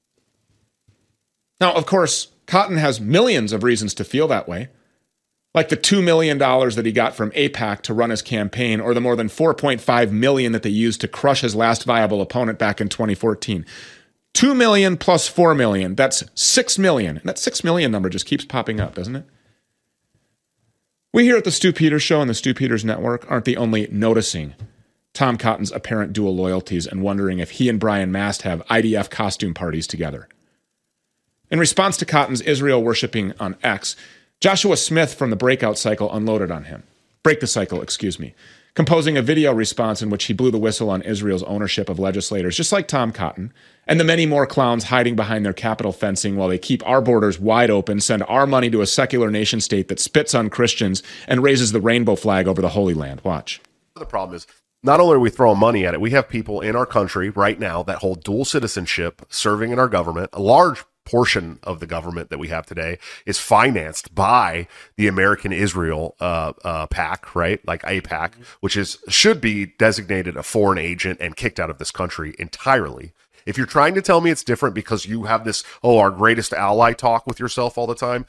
Now, of course, Cotton has millions of reasons to feel that way, like the two million dollars that he got from AIPAC to run his campaign, or the more than four point five million dollars that they used to crush his last viable opponent back in twenty fourteen. two million dollars plus four million dollars, that's six million dollars. And that six million dollars number just keeps popping up, doesn't it? We here at the Stu Peters Show and the Stu Peters Network aren't the only noticing Tom Cotton's apparent dual loyalties and wondering if he and Brian Mast have I D F costume parties together. In response to Cotton's Israel worshipping on X, Joshua Smith from the Breakout Cycle unloaded on him. Break the Cycle, excuse me. Composing a video response in which he blew the whistle on Israel's ownership of legislators, just like Tom Cotton, and the many more clowns hiding behind their Capitol fencing while they keep our borders wide open, send our money to a secular nation state that spits on Christians and raises the rainbow flag over the Holy Land. Watch. The problem is, not only are we throwing money at it, we have people in our country right now that hold dual citizenship serving in our government. A large portion of the government that we have today is financed by the American Israel uh, uh, PAC, right? Like AIPAC, which is should be designated a foreign agent and kicked out of this country entirely. If you're trying to tell me it's different because you have this, oh, our greatest ally talk with yourself all the time,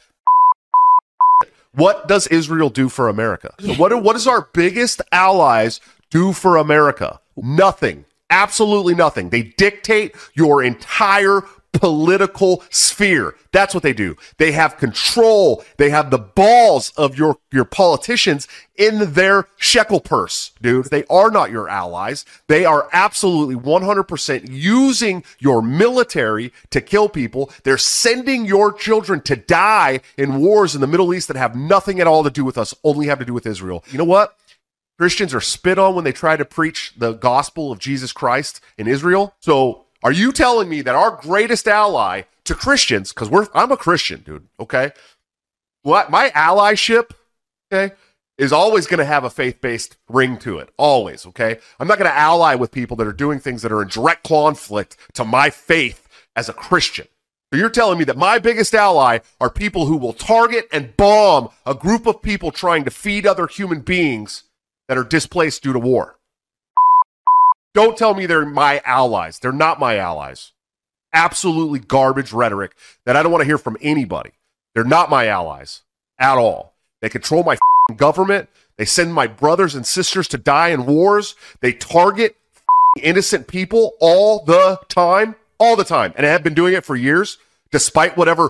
what does Israel do for America? What, what does our biggest allies do for America? Nothing. Absolutely nothing. They dictate your entire political sphere. That's what they do. They have control. They have the balls of your, your politicians in their shekel purse, dude. They are not your allies. They are absolutely one hundred percent using your military to kill people. They're sending your children to die in wars in the Middle East that have nothing at all to do with us, only have to do with Israel. You know what? Christians are spit on when they try to preach the gospel of Jesus Christ in Israel. So are you telling me that our greatest ally to Christians, because we're I'm a Christian, dude, okay? What my allyship, okay, is always going to have a faith-based ring to it. Always, okay? I'm not going to ally with people that are doing things that are in direct conflict to my faith as a Christian. So you're telling me that my biggest ally are people who will target and bomb a group of people trying to feed other human beings that are displaced due to war. Don't tell me they're my allies. They're not my allies. Absolutely garbage rhetoric that I don't want to hear from anybody. They're not my allies at all. They control my government. They send my brothers and sisters to die in wars. They target innocent people all the time, all the time, and have been doing it for years, despite whatever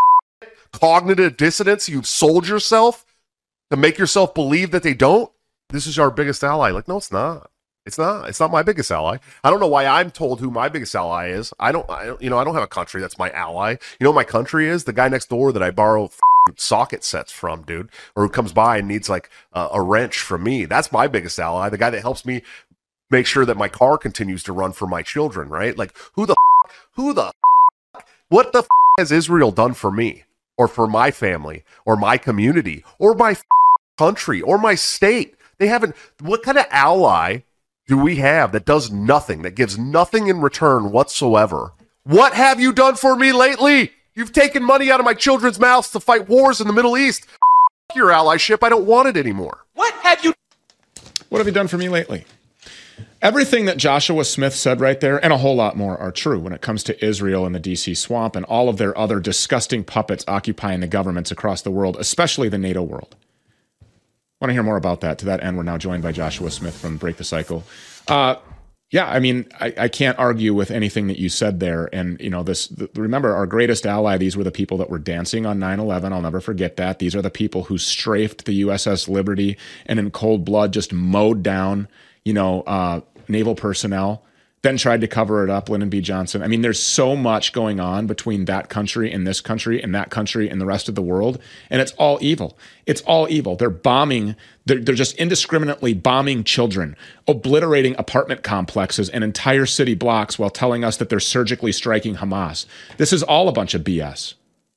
cognitive dissonance you've sold yourself to make yourself believe that they don't. This is our biggest ally. Like, no, it's not. It's not. It's not my biggest ally. I don't know why I'm told who my biggest ally is. I don't, I don't, you know, I don't have a country that's my ally. You know what my country is? The guy next door that I borrow socket sets from, dude, or who comes by and needs like uh, a wrench from me. That's my biggest ally. The guy that helps me make sure that my car continues to run for my children, right? Like, who the, who the, what the has Israel done for me or for my family or my community or my country or my state? They haven't. What kind of ally do we have that does nothing, that gives nothing in return whatsoever? What have you done for me lately? You've taken money out of my children's mouths to fight wars in the Middle East. F- your allyship. I don't want it anymore. What have you What have you done for me lately? Everything that Joshua Smith said right there, and a whole lot more, are true when it comes to Israel and the D C swamp and all of their other disgusting puppets occupying the governments across the world, especially the NATO world. Want to hear more about that? To that end, we're now joined by Joshua Smith from Break the Cycle. Uh, yeah, I mean, I, I can't argue with anything that you said there. And, you know, this, the, remember, our greatest ally, these were the people that were dancing on nine eleven. I'll never forget that. These are the people who strafed the U S S Liberty and in cold blood just mowed down, you know, uh, naval personnel, then tried to cover it up, Lyndon B. Johnson. I mean, there's so much going on between that country and this country and that country and the rest of the world, and it's all evil. It's all evil. They're bombing, they're, they're just indiscriminately bombing children, obliterating apartment complexes and entire city blocks while telling us that they're surgically striking Hamas. This is all a bunch of B S.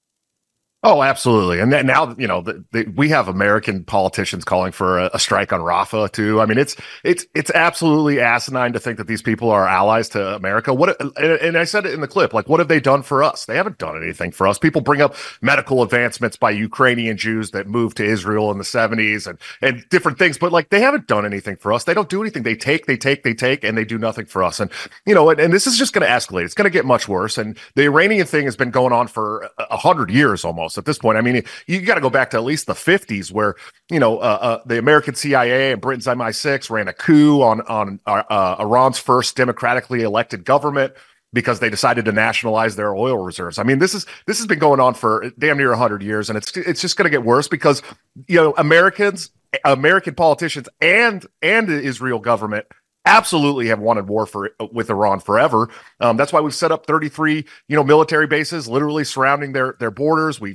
Oh, absolutely. And then now, you know, the, the, we have American politicians calling for a, a strike on Rafah too. I mean, it's it's it's absolutely asinine to think that these people are allies to America. What? And, and I said it in the clip, like, what have they done for us? They haven't done anything for us. People bring up medical advancements by Ukrainian Jews that moved to Israel in the seventies and and different things, but like, they haven't done anything for us. They don't do anything. They take, they take, they take, and they do nothing for us. And you know, and, and this is just going to escalate. It's going to get much worse. And the Iranian thing has been going on for a hundred years almost. At this point, I mean, you got to go back to at least the fifties, where you know uh, uh, the American C I A and Britain's M I six ran a coup on on uh, uh, Iran's first democratically elected government because they decided to nationalize their oil reserves. I mean, this is this has been going on for damn near a hundred years, and it's it's just going to get worse because you know Americans, American politicians, and and the Israel government absolutely have wanted war for with Iran forever. Um, that's why we've set up thirty-three, you know, military bases literally surrounding their their borders. We've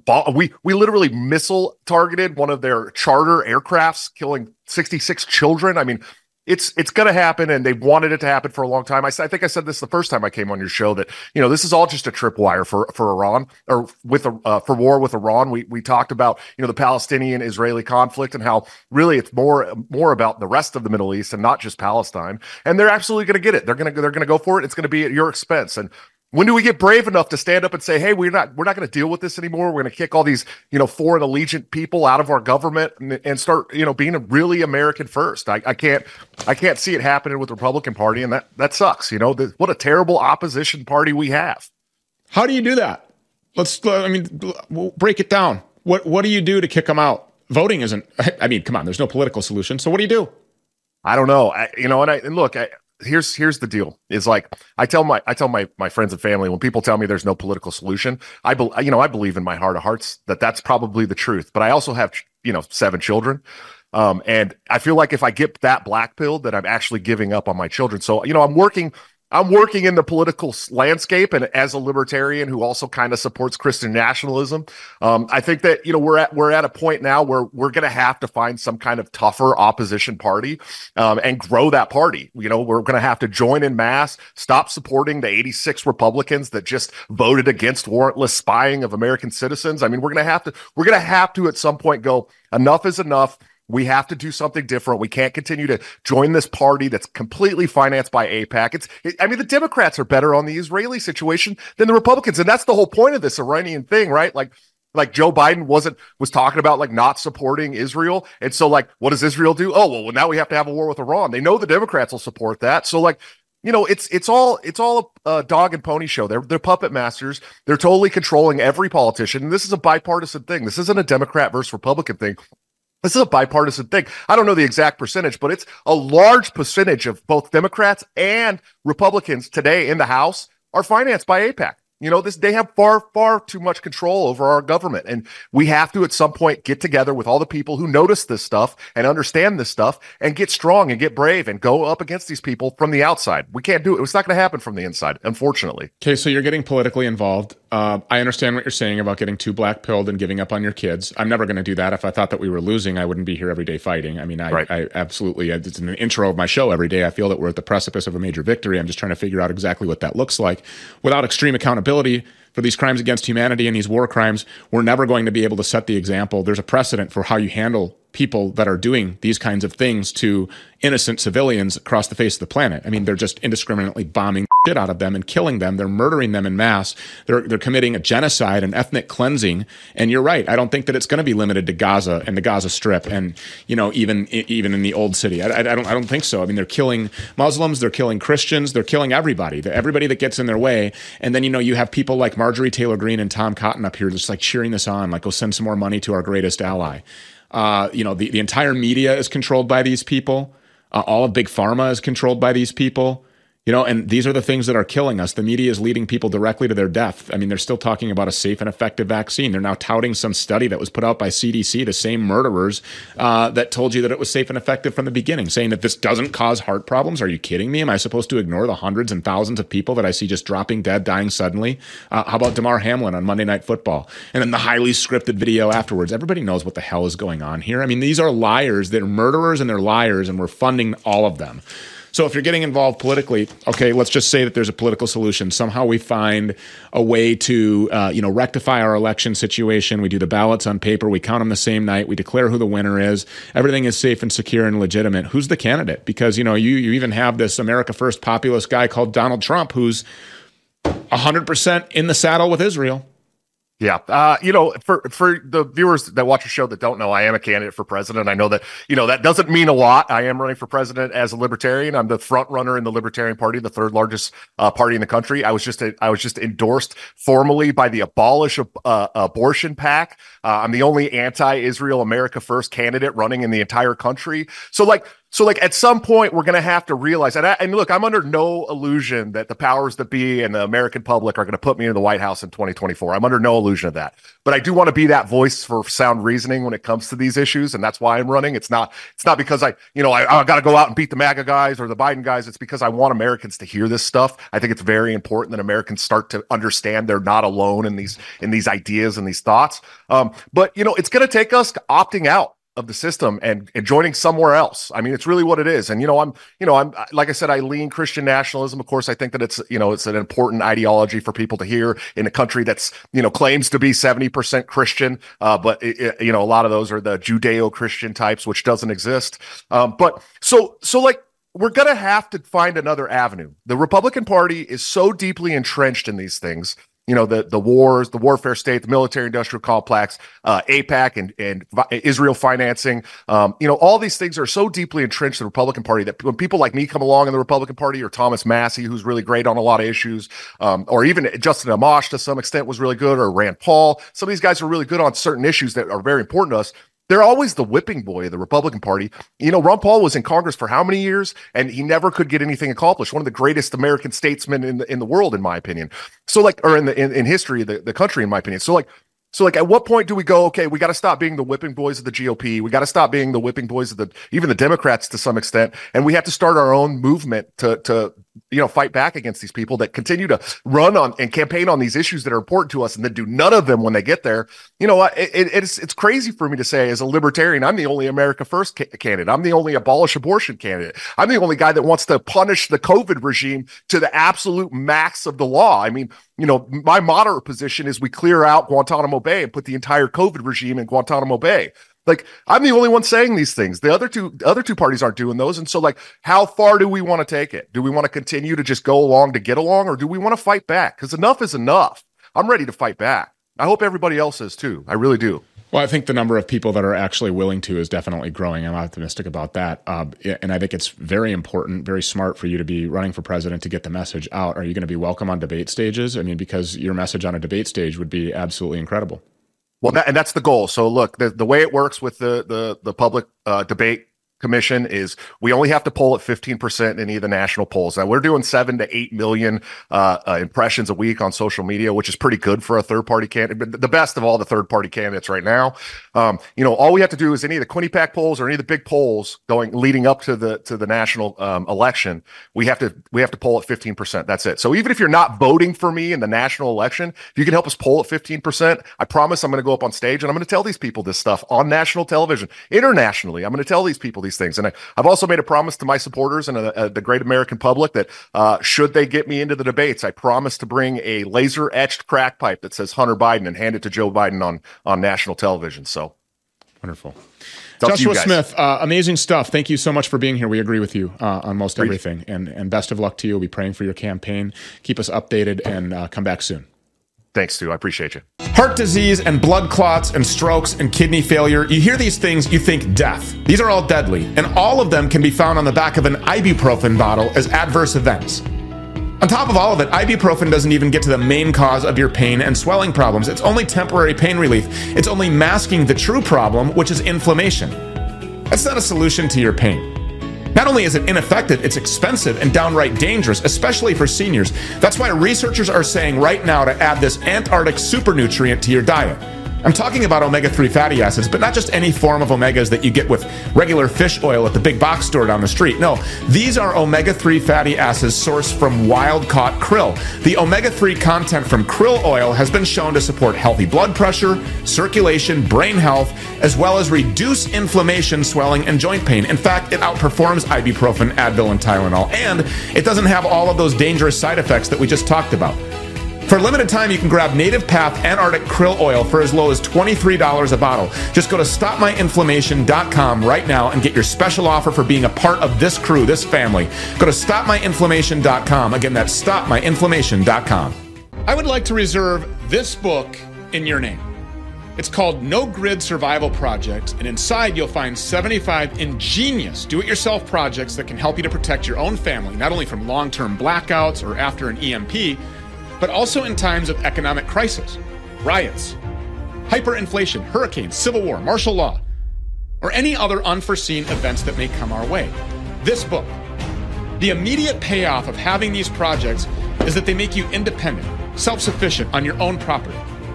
we we literally missile targeted one of their charter aircrafts, killing sixty-six children. I mean, it's it's going to happen, and they've wanted it to happen for a long time. I, I think I said this the first time I came on your show that you know this is all just a tripwire for for Iran or with a uh, for war with Iran. We we talked about you know the Palestinian-Israeli conflict and how really it's more more about the rest of the Middle East and not just Palestine. And they're absolutely going to get it. They're going to they're going to go for it. It's going to be at your expense. And when do we get brave enough to stand up and say, hey, we're not we're not going to deal with this anymore. We're going to kick all these, you know, foreign allegiant people out of our government and, and start, you know, being a really American first. I, I can't I can't see it happening with the Republican Party. And that that sucks. You know, the, what a terrible opposition party we have. How do you do that? Let's I mean, we'll break it down. What what do you do to kick them out? Voting isn't I mean, come on, there's no political solution. So what do you do? I don't know. I, you know, and I and look, I Here's here's the deal. Is like I tell my I tell my my friends and family when people tell me there's no political solution. I be, you know I believe in my heart of hearts that that's probably the truth. But I also have you know seven children, um, and I feel like if I get that black pilled, that I'm actually giving up on my children. So you know I'm working. I'm working in the political landscape, and as a libertarian who also kind of supports Christian nationalism, um, I think that you know we're at we're at a point now where we're going to have to find some kind of tougher opposition party um, and grow that party. You know, we're going to have to join in mass, stop supporting the eighty-six Republicans that just voted against warrantless spying of American citizens. I mean, we're going to have to we're going to have to at some point go, enough is enough. We have to do something different. We can't continue to join this party that's completely financed by AIPAC. It's, it, I mean, the Democrats are better on the Israeli situation than the Republicans. And that's the whole point of this Iranian thing, right? Like, like Joe Biden wasn't, was talking about like not supporting Israel. And so like, what does Israel do? Oh, well, well now we have to have a war with Iran. They know the Democrats will support that. So like, you know, it's, it's all, it's all a, a dog and pony show. They're, they're puppet masters. They're totally controlling every politician. And this is a bipartisan thing. This isn't a Democrat versus Republican thing. This is a bipartisan thing. I don't know the exact percentage, but it's a large percentage of both Democrats and Republicans today in the House are financed by AIPAC. You know, this they have far, far too much control over our government. And we have to, at some point, get together with all the people who notice this stuff and understand this stuff and get strong and get brave and go up against these people from the outside. We can't do it. It's not going to happen from the inside, unfortunately. Okay, so you're getting politically involved. Uh, I understand what you're saying about getting too black-pilled and giving up on your kids. I'm never going to do that. If I thought that we were losing, I wouldn't be here every day fighting. I mean, I, right. I absolutely, it's in the intro of my show every day. I feel that we're at the precipice of a major victory. I'm just trying to figure out exactly what that looks like. Without extreme accountability for these crimes against humanity and these war crimes, we're never going to be able to set the example. There's a precedent for how you handle people that are doing these kinds of things to innocent civilians across the face of the planet. I mean, they're just indiscriminately bombing shit out of them and killing them. They're murdering them en masse. They're they're committing a genocide and ethnic cleansing. And you're right. I don't think that it's going to be limited to Gaza and the Gaza Strip and, you know, even even in the old city. I, I, I don't I don't think so. I mean, they're killing Muslims. They're killing Christians. They're killing everybody. They're, everybody that gets in their way. And then, you know, you have people like Marjorie Taylor Greene and Tom Cotton up here just like cheering this on, like, go send some more money to our greatest ally. Uh, you know, the, the entire media is controlled by these people. Uh, all of Big Pharma is controlled by these people. You know, and these are the things that are killing us. The media is leading people directly to their death. I mean, they're still talking about a safe and effective vaccine. They're now touting some study that was put out by C D C, the same murderers uh, that told you that it was safe and effective from the beginning, saying that this doesn't cause heart problems. Are you kidding me? Am I supposed to ignore the hundreds and thousands of people that I see just dropping dead, dying suddenly? Uh, how about Damar Hamlin on Monday Night Football? And then the highly scripted video afterwards. Everybody knows what the hell is going on here. I mean, these are liars. They're murderers and they're liars, and we're funding all of them. So if you're getting involved politically, okay, let's just say that there's a political solution. Somehow we find a way to, uh, you know, rectify our election situation. We do the ballots on paper. We count them the same night. We declare who the winner is. Everything is safe and secure and legitimate. Who's the candidate? Because, you know, you, you even have this America First populist guy called Donald Trump, who's one hundred percent in the saddle with Israel. Yeah. Uh, you know, for, for the viewers that watch the show that don't know, I am a candidate for president. I know that, you know, that doesn't mean a lot. I am running for president as a libertarian. I'm the front runner in the Libertarian Party, the third largest uh, party in the country. I was just, a, I was just endorsed formally by the Abolish uh, Abortion PAC. Uh, I'm the only anti-Israel America First candidate running in the entire country. So like, So, like, at some point, we're going to have to realize, and, I, and look, I'm under no illusion that the powers that be and the American public are going to put me in the White House in twenty twenty-four. I'm under no illusion of that. But I do want to be that voice for sound reasoning when it comes to these issues, and that's why I'm running. It's not It's not because I, you know, I, I got to go out and beat the MAGA guys or the Biden guys. It's because I want Americans to hear this stuff. I think it's very important that Americans start to understand they're not alone in these in these ideas and these thoughts. Um, but, you know, it's going to take us opting out of the system and, and joining somewhere else. I mean, it's really what it is. And, you know, I'm, you know, I'm, like I said, I lean Christian nationalism. Of course, I think that it's, you know, it's an important ideology for people to hear in a country that's, you know, claims to be seventy percent Christian. Uh, but, it, it, you know, a lot of those are the Judeo-Christian types, which doesn't exist. Um, but so, so like, we're going to have to find another avenue. The Republican Party is so deeply entrenched in these things. You know, the, the wars, the warfare state, the military industrial complex, uh, AIPAC and, and Israel financing. Um, you know, all these things are so deeply entrenched in the Republican Party that when people like me come along in the Republican Party, or Thomas Massie, who's really great on a lot of issues, um, or even Justin Amash to some extent was really good, or Rand Paul, some of these guys are really good on certain issues that are very important to us. They're always the whipping boy of the Republican Party. You know, Ron Paul was in Congress for how many years, and he never could get anything accomplished. One of the greatest American statesmen in the, in the world, in my opinion. So like, or in the in, in history of the, the country, in my opinion. So like, so like, at what point do we go, okay, we got to stop being the whipping boys of the G O P. We got to stop being the whipping boys of the, even the Democrats to some extent. And we have to start our own movement to, to, you know, fight back against these people that continue to run on and campaign on these issues that are important to us and then do none of them when they get there. You know, it, it, it's, it's crazy for me to say, as a libertarian, I'm the only America First ca- candidate. I'm the only abolish abortion candidate. I'm the only guy that wants to punish the COVID regime to the absolute max of the law. I mean, you know, my moderate position is we clear out Guantanamo Bay and put the entire COVID regime in Guantanamo Bay. Like, I'm the only one saying these things. The other two, the other two parties aren't doing those. And so, like, how far do we want to take it? Do we want to continue to just go along to get along, or do we want to fight back? Because enough is enough. I'm ready to fight back. I hope everybody else is too. I really do. Well, I think the number of people that are actually willing to is definitely growing. I'm optimistic about that. Uh, and I think it's very important, very smart for you to be running for president to get the message out. Are you going to be welcome on debate stages? I mean, because your message on a debate stage would be absolutely incredible. Well, that, and that's the goal. So look, the, the way it works with the the the public uh, debate commission is we only have to poll at fifteen percent in any of the national polls. Now we're doing seven to eight million uh, uh, impressions a week on social media, which is pretty good for a third party candidate, the best of all the third party candidates right now. Um, you know, all we have to do is any of the Quinnipiac polls or any of the big polls going leading up to the to the national um, election, we have to we have to poll at fifteen percent. That's it. So even if you're not voting for me in the national election, if you can help us poll at fifteen percent, I promise I'm going to go up on stage and I'm going to tell these people this stuff on national television, internationally. I'm going to tell these people these things. And I, I've also made a promise to my supporters and uh, uh, the great American public that uh, should they get me into the debates, I promise to bring a laser etched crack pipe that says Hunter Biden and hand it to Joe Biden on, on national television. So wonderful. Joshua Smith, uh, amazing stuff. Thank you so much for being here. We agree with you uh, on most everything. And, and best of luck to you. We'll be praying for your campaign. Keep us updated and uh, come back soon. Thanks, Stu. I appreciate you. Heart disease and blood clots and strokes and kidney failure. You hear these things, you think death. These are all deadly, and all of them can be found on the back of an ibuprofen bottle as adverse events. On top of all of it, ibuprofen doesn't even get to the main cause of your pain and swelling problems. It's only temporary pain relief. It's only masking the true problem, which is inflammation. That's not a solution to your pain. Not only is it ineffective, it's expensive and downright dangerous, especially for seniors. That's why researchers are saying right now to add this Antarctic super nutrient to your diet. I'm talking about omega three fatty acids, but not just any form of omegas that you get with regular fish oil at the big box store down the street. No, these are omega three fatty acids sourced from wild-caught krill. The omega three content from krill oil has been shown to support healthy blood pressure, circulation, brain health, as well as reduce inflammation, swelling, and joint pain. In fact, it outperforms ibuprofen, Advil, and Tylenol, and it doesn't have all of those dangerous side effects that we just talked about. For a limited time, you can grab Native Path Antarctic Krill Oil for as low as twenty-three dollars a bottle. Just go to stop my inflammation dot com right now and get your special offer for being a part of this crew, this family. Go to stop my inflammation dot com. Again, that's stop my inflammation dot com. I would like to reserve this book in your name. It's called No Grid Survival Project, and inside you'll find seventy-five ingenious do-it-yourself projects that can help you to protect your own family, not only from long-term blackouts or after an E M P, but also in times of economic crisis, riots, hyperinflation, hurricanes, civil war, martial law, or any other unforeseen events that may come our way. This book, the immediate payoff of having these projects is that they make you independent, self-sufficient on your own property.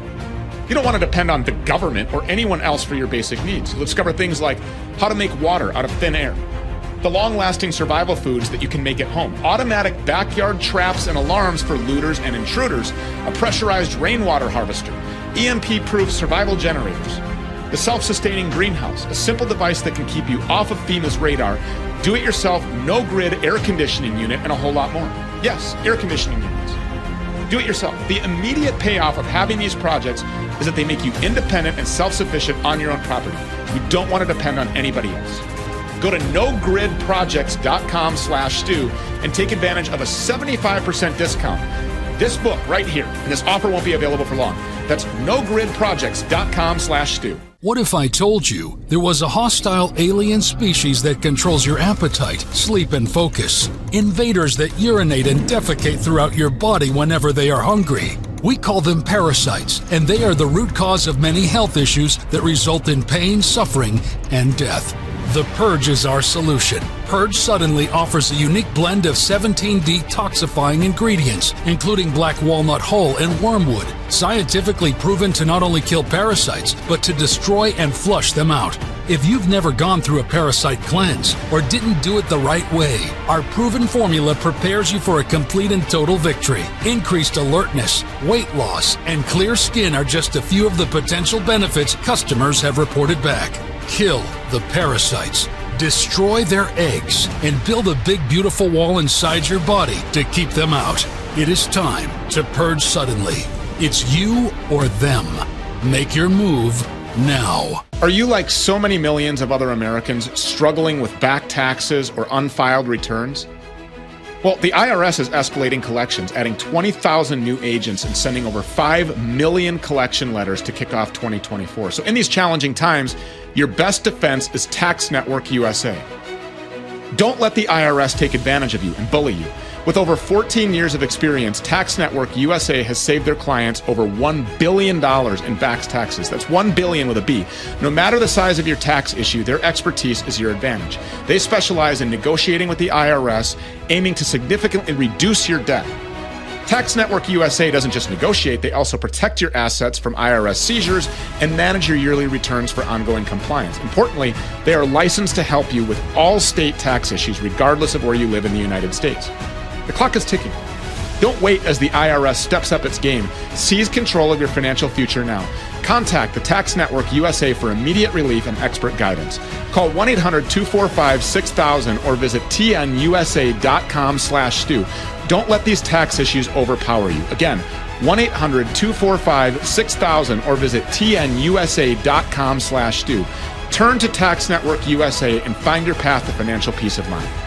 You don't want to depend on the government or anyone else for your basic needs. You'll discover things like how to make water out of thin air, the long-lasting survival foods that you can make at home, automatic backyard traps and alarms for looters and intruders, a pressurized rainwater harvester, E M P-proof survival generators, the self-sustaining greenhouse, a simple device that can keep you off of FEMA's radar, do-it-yourself, no-grid air conditioning unit, and a whole lot more. Yes, air conditioning units. Do it yourself. The immediate payoff of having these projects is that they make you independent and self-sufficient on your own property. You don't want to depend on anybody else. Go to no grid projects dot com slash stew and take advantage of a seventy-five percent discount. This book right here, and this offer won't be available for long. That's no grid projects dot com slash stew. What if I told you there was a hostile alien species that controls your appetite, sleep, and focus? Invaders that urinate and defecate throughout your body whenever they are hungry. We call them parasites, and they are the root cause of many health issues that result in pain, suffering, and death. The Purge is our solution. Purge Suddenly offers a unique blend of seventeen detoxifying ingredients, including black walnut hull and wormwood, scientifically proven to not only kill parasites, but to destroy and flush them out. If you've never gone through a parasite cleanse or didn't do it the right way, our proven formula prepares you for a complete and total victory. Increased alertness, weight loss, and clear skin are just a few of the potential benefits customers have reported back. Kill the parasites, destroy their eggs, and build a big beautiful wall inside your body to keep them out. It is time to purge suddenly. It's you or them. Make your move now. Are you like so many millions of other Americans struggling with back taxes or unfiled returns? Well, the I R S is escalating collections, adding twenty thousand new agents and sending over five million collection letters to kick off twenty twenty-four. So in these challenging times, your best defense is Tax Network U S A. Don't let the I R S take advantage of you and bully you. With over fourteen years of experience, Tax Network U S A has saved their clients over one billion dollars in back taxes. That's one billion dollars with a B. No matter the size of your tax issue, their expertise is your advantage. They specialize in negotiating with the I R S, aiming to significantly reduce your debt. Tax Network U S A doesn't just negotiate, they also protect your assets from I R S seizures and manage your yearly returns for ongoing compliance. Importantly, they are licensed to help you with all state tax issues, regardless of where you live in the United States. The clock is ticking. Don't wait as the I R S steps up its game. Seize control of your financial future now. Contact the Tax Network U S A for immediate relief and expert guidance. Call one eight hundred two four five six thousand or visit tnusa.com slash stew. Don't let these tax issues overpower you. Again, one eight hundred two four five six thousand or visit tnusa.com slash stew. Turn to Tax Network U S A and find your path to financial peace of mind.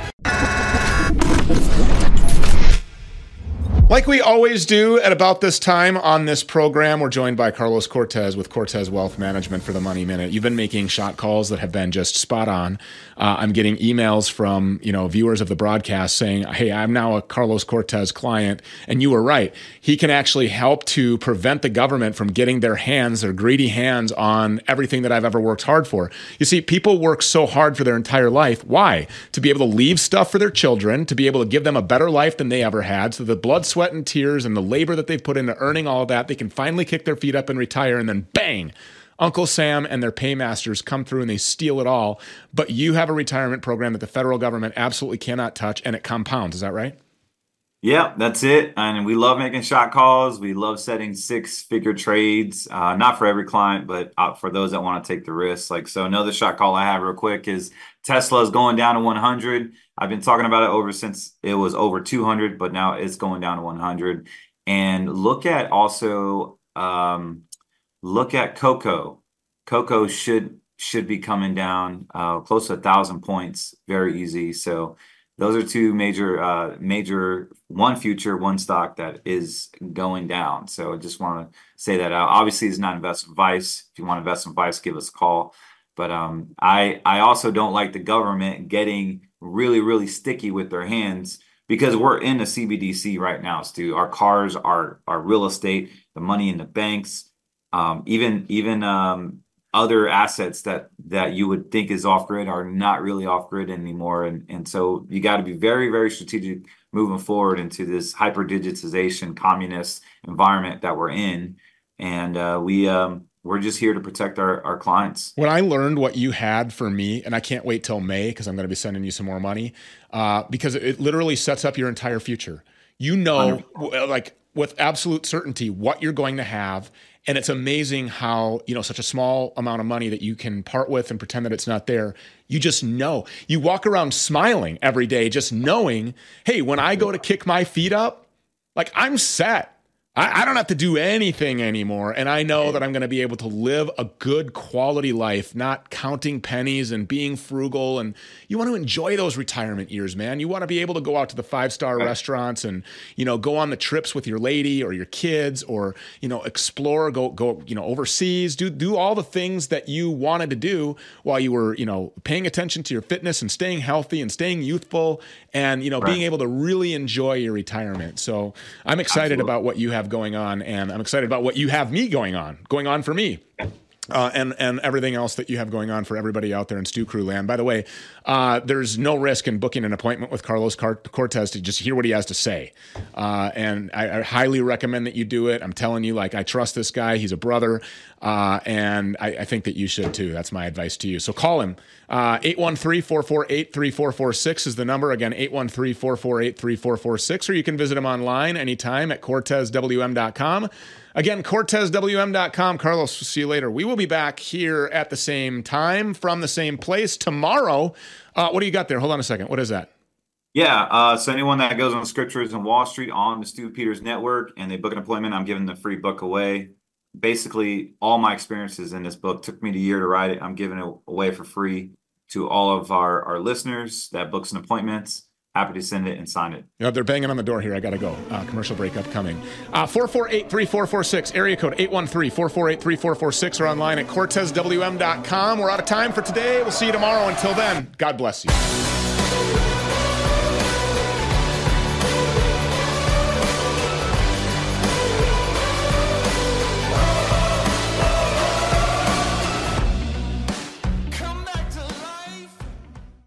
Like we always do at about this time on this program, we're joined by Carlos Cortez with Cortez Wealth Management for the Money Minute. You've been making shot calls that have been just spot on. Uh, I'm getting emails from, you know, viewers of the broadcast saying, hey, I'm now a Carlos Cortez client. And you were right. He can actually help to prevent the government from getting their hands, their greedy hands on everything that I've ever worked hard for. You see, people work so hard for their entire life. Why? To be able to leave stuff for their children, to be able to give them a better life than they ever had. So the blood, sweat, and tears and the labor that they've put into earning all of that, they can finally kick their feet up and retire, and then bang, Uncle Sam and their paymasters come through and they steal it all. But you have a retirement program that the federal government absolutely cannot touch, and it compounds. Is that right? Yeah, that's it. And we love making shot calls. We love setting six-figure trades. Uh, not for every client, but uh, for those that want to take the risk. Like, so another shot call I have real quick is Tesla's going down to one hundred. I've been talking about it over since it was over two hundred, but now it's going down to one hundred. And look at also, um, look at Coco. Coco should should be coming down uh, close to a thousand points, very easy. So those are two major, uh, major, one future, one stock that is going down. So I just want to say that out. Obviously, it's not investment advice. If you want investment advice, give us a call. But um, I, I also don't like the government getting really, really sticky with their hands, because we're in a C B D C right now, Stu. Our cars, our, our real estate, the money in the banks, um, even, even um, other assets that that you would think is off grid are not really off grid anymore. And, and so you got to be very, very strategic moving forward into this hyper digitization communist environment that we're in. And uh, we, um, we're just here to protect our, our clients. When I learned what you had for me, and I can't wait till May because I'm going to be sending you some more money, uh, because it literally sets up your entire future. You know, like with absolute certainty what you're going to have. And it's amazing how, you know, such a small amount of money that you can part with and pretend that it's not there. You just know. You walk around smiling every day, just knowing, hey, when I go to kick my feet up, like I'm set. I, I don't have to do anything anymore. And I know that I'm going to be able to live a good quality life, not counting pennies and being frugal. And you want to enjoy those retirement years, man. You want to be able to go out to the five-star right. restaurants and, you know, go on the trips with your lady or your kids, or, you know, explore, go, go, you know, overseas, do, do all the things that you wanted to do while you were, you know, paying attention to your fitness and staying healthy and staying youthful and, you know, right. being able to really enjoy your retirement. So I'm excited Absolutely. About what you have going on, and I'm excited about what you have me going on, going on for me. Uh, and and everything else that you have going on for everybody out there in Stu Crew land. By the way, uh, there's no risk in booking an appointment with Carlos Cortez to just hear what he has to say. Uh, and I, I highly recommend that you do it. I'm telling you, like, I trust this guy. He's a brother. Uh, and I, I think that you should too. That's my advice to you. So call him. Uh, eight one three, four four eight, three four four six is the number. Again, eight one three, four four eight, three four four six. Or you can visit him online anytime at cortez w m dot com. Again, cortez w m dot com. Carlos, see you later. We will be back here at the same time from the same place tomorrow. Uh, what do you got there? Hold on a second. What is that? Yeah, uh, so anyone that goes on Scriptures and Wall Street on the Stu Peters Network and they book an appointment, I'm giving the free book away. Basically, all my experiences in this book took me a year to write it. I'm giving it away for free to all of our, our listeners that books and appointments. Happy to send it and sign it. Yeah, they're banging on the door here. I got to go. Uh, commercial break upcoming. Uh, four four eight, three four four six, area code eight one three, four four eight, three four four six, or online at cortez w m dot com. We're out of time for today. We'll see you tomorrow. Until then, God bless you.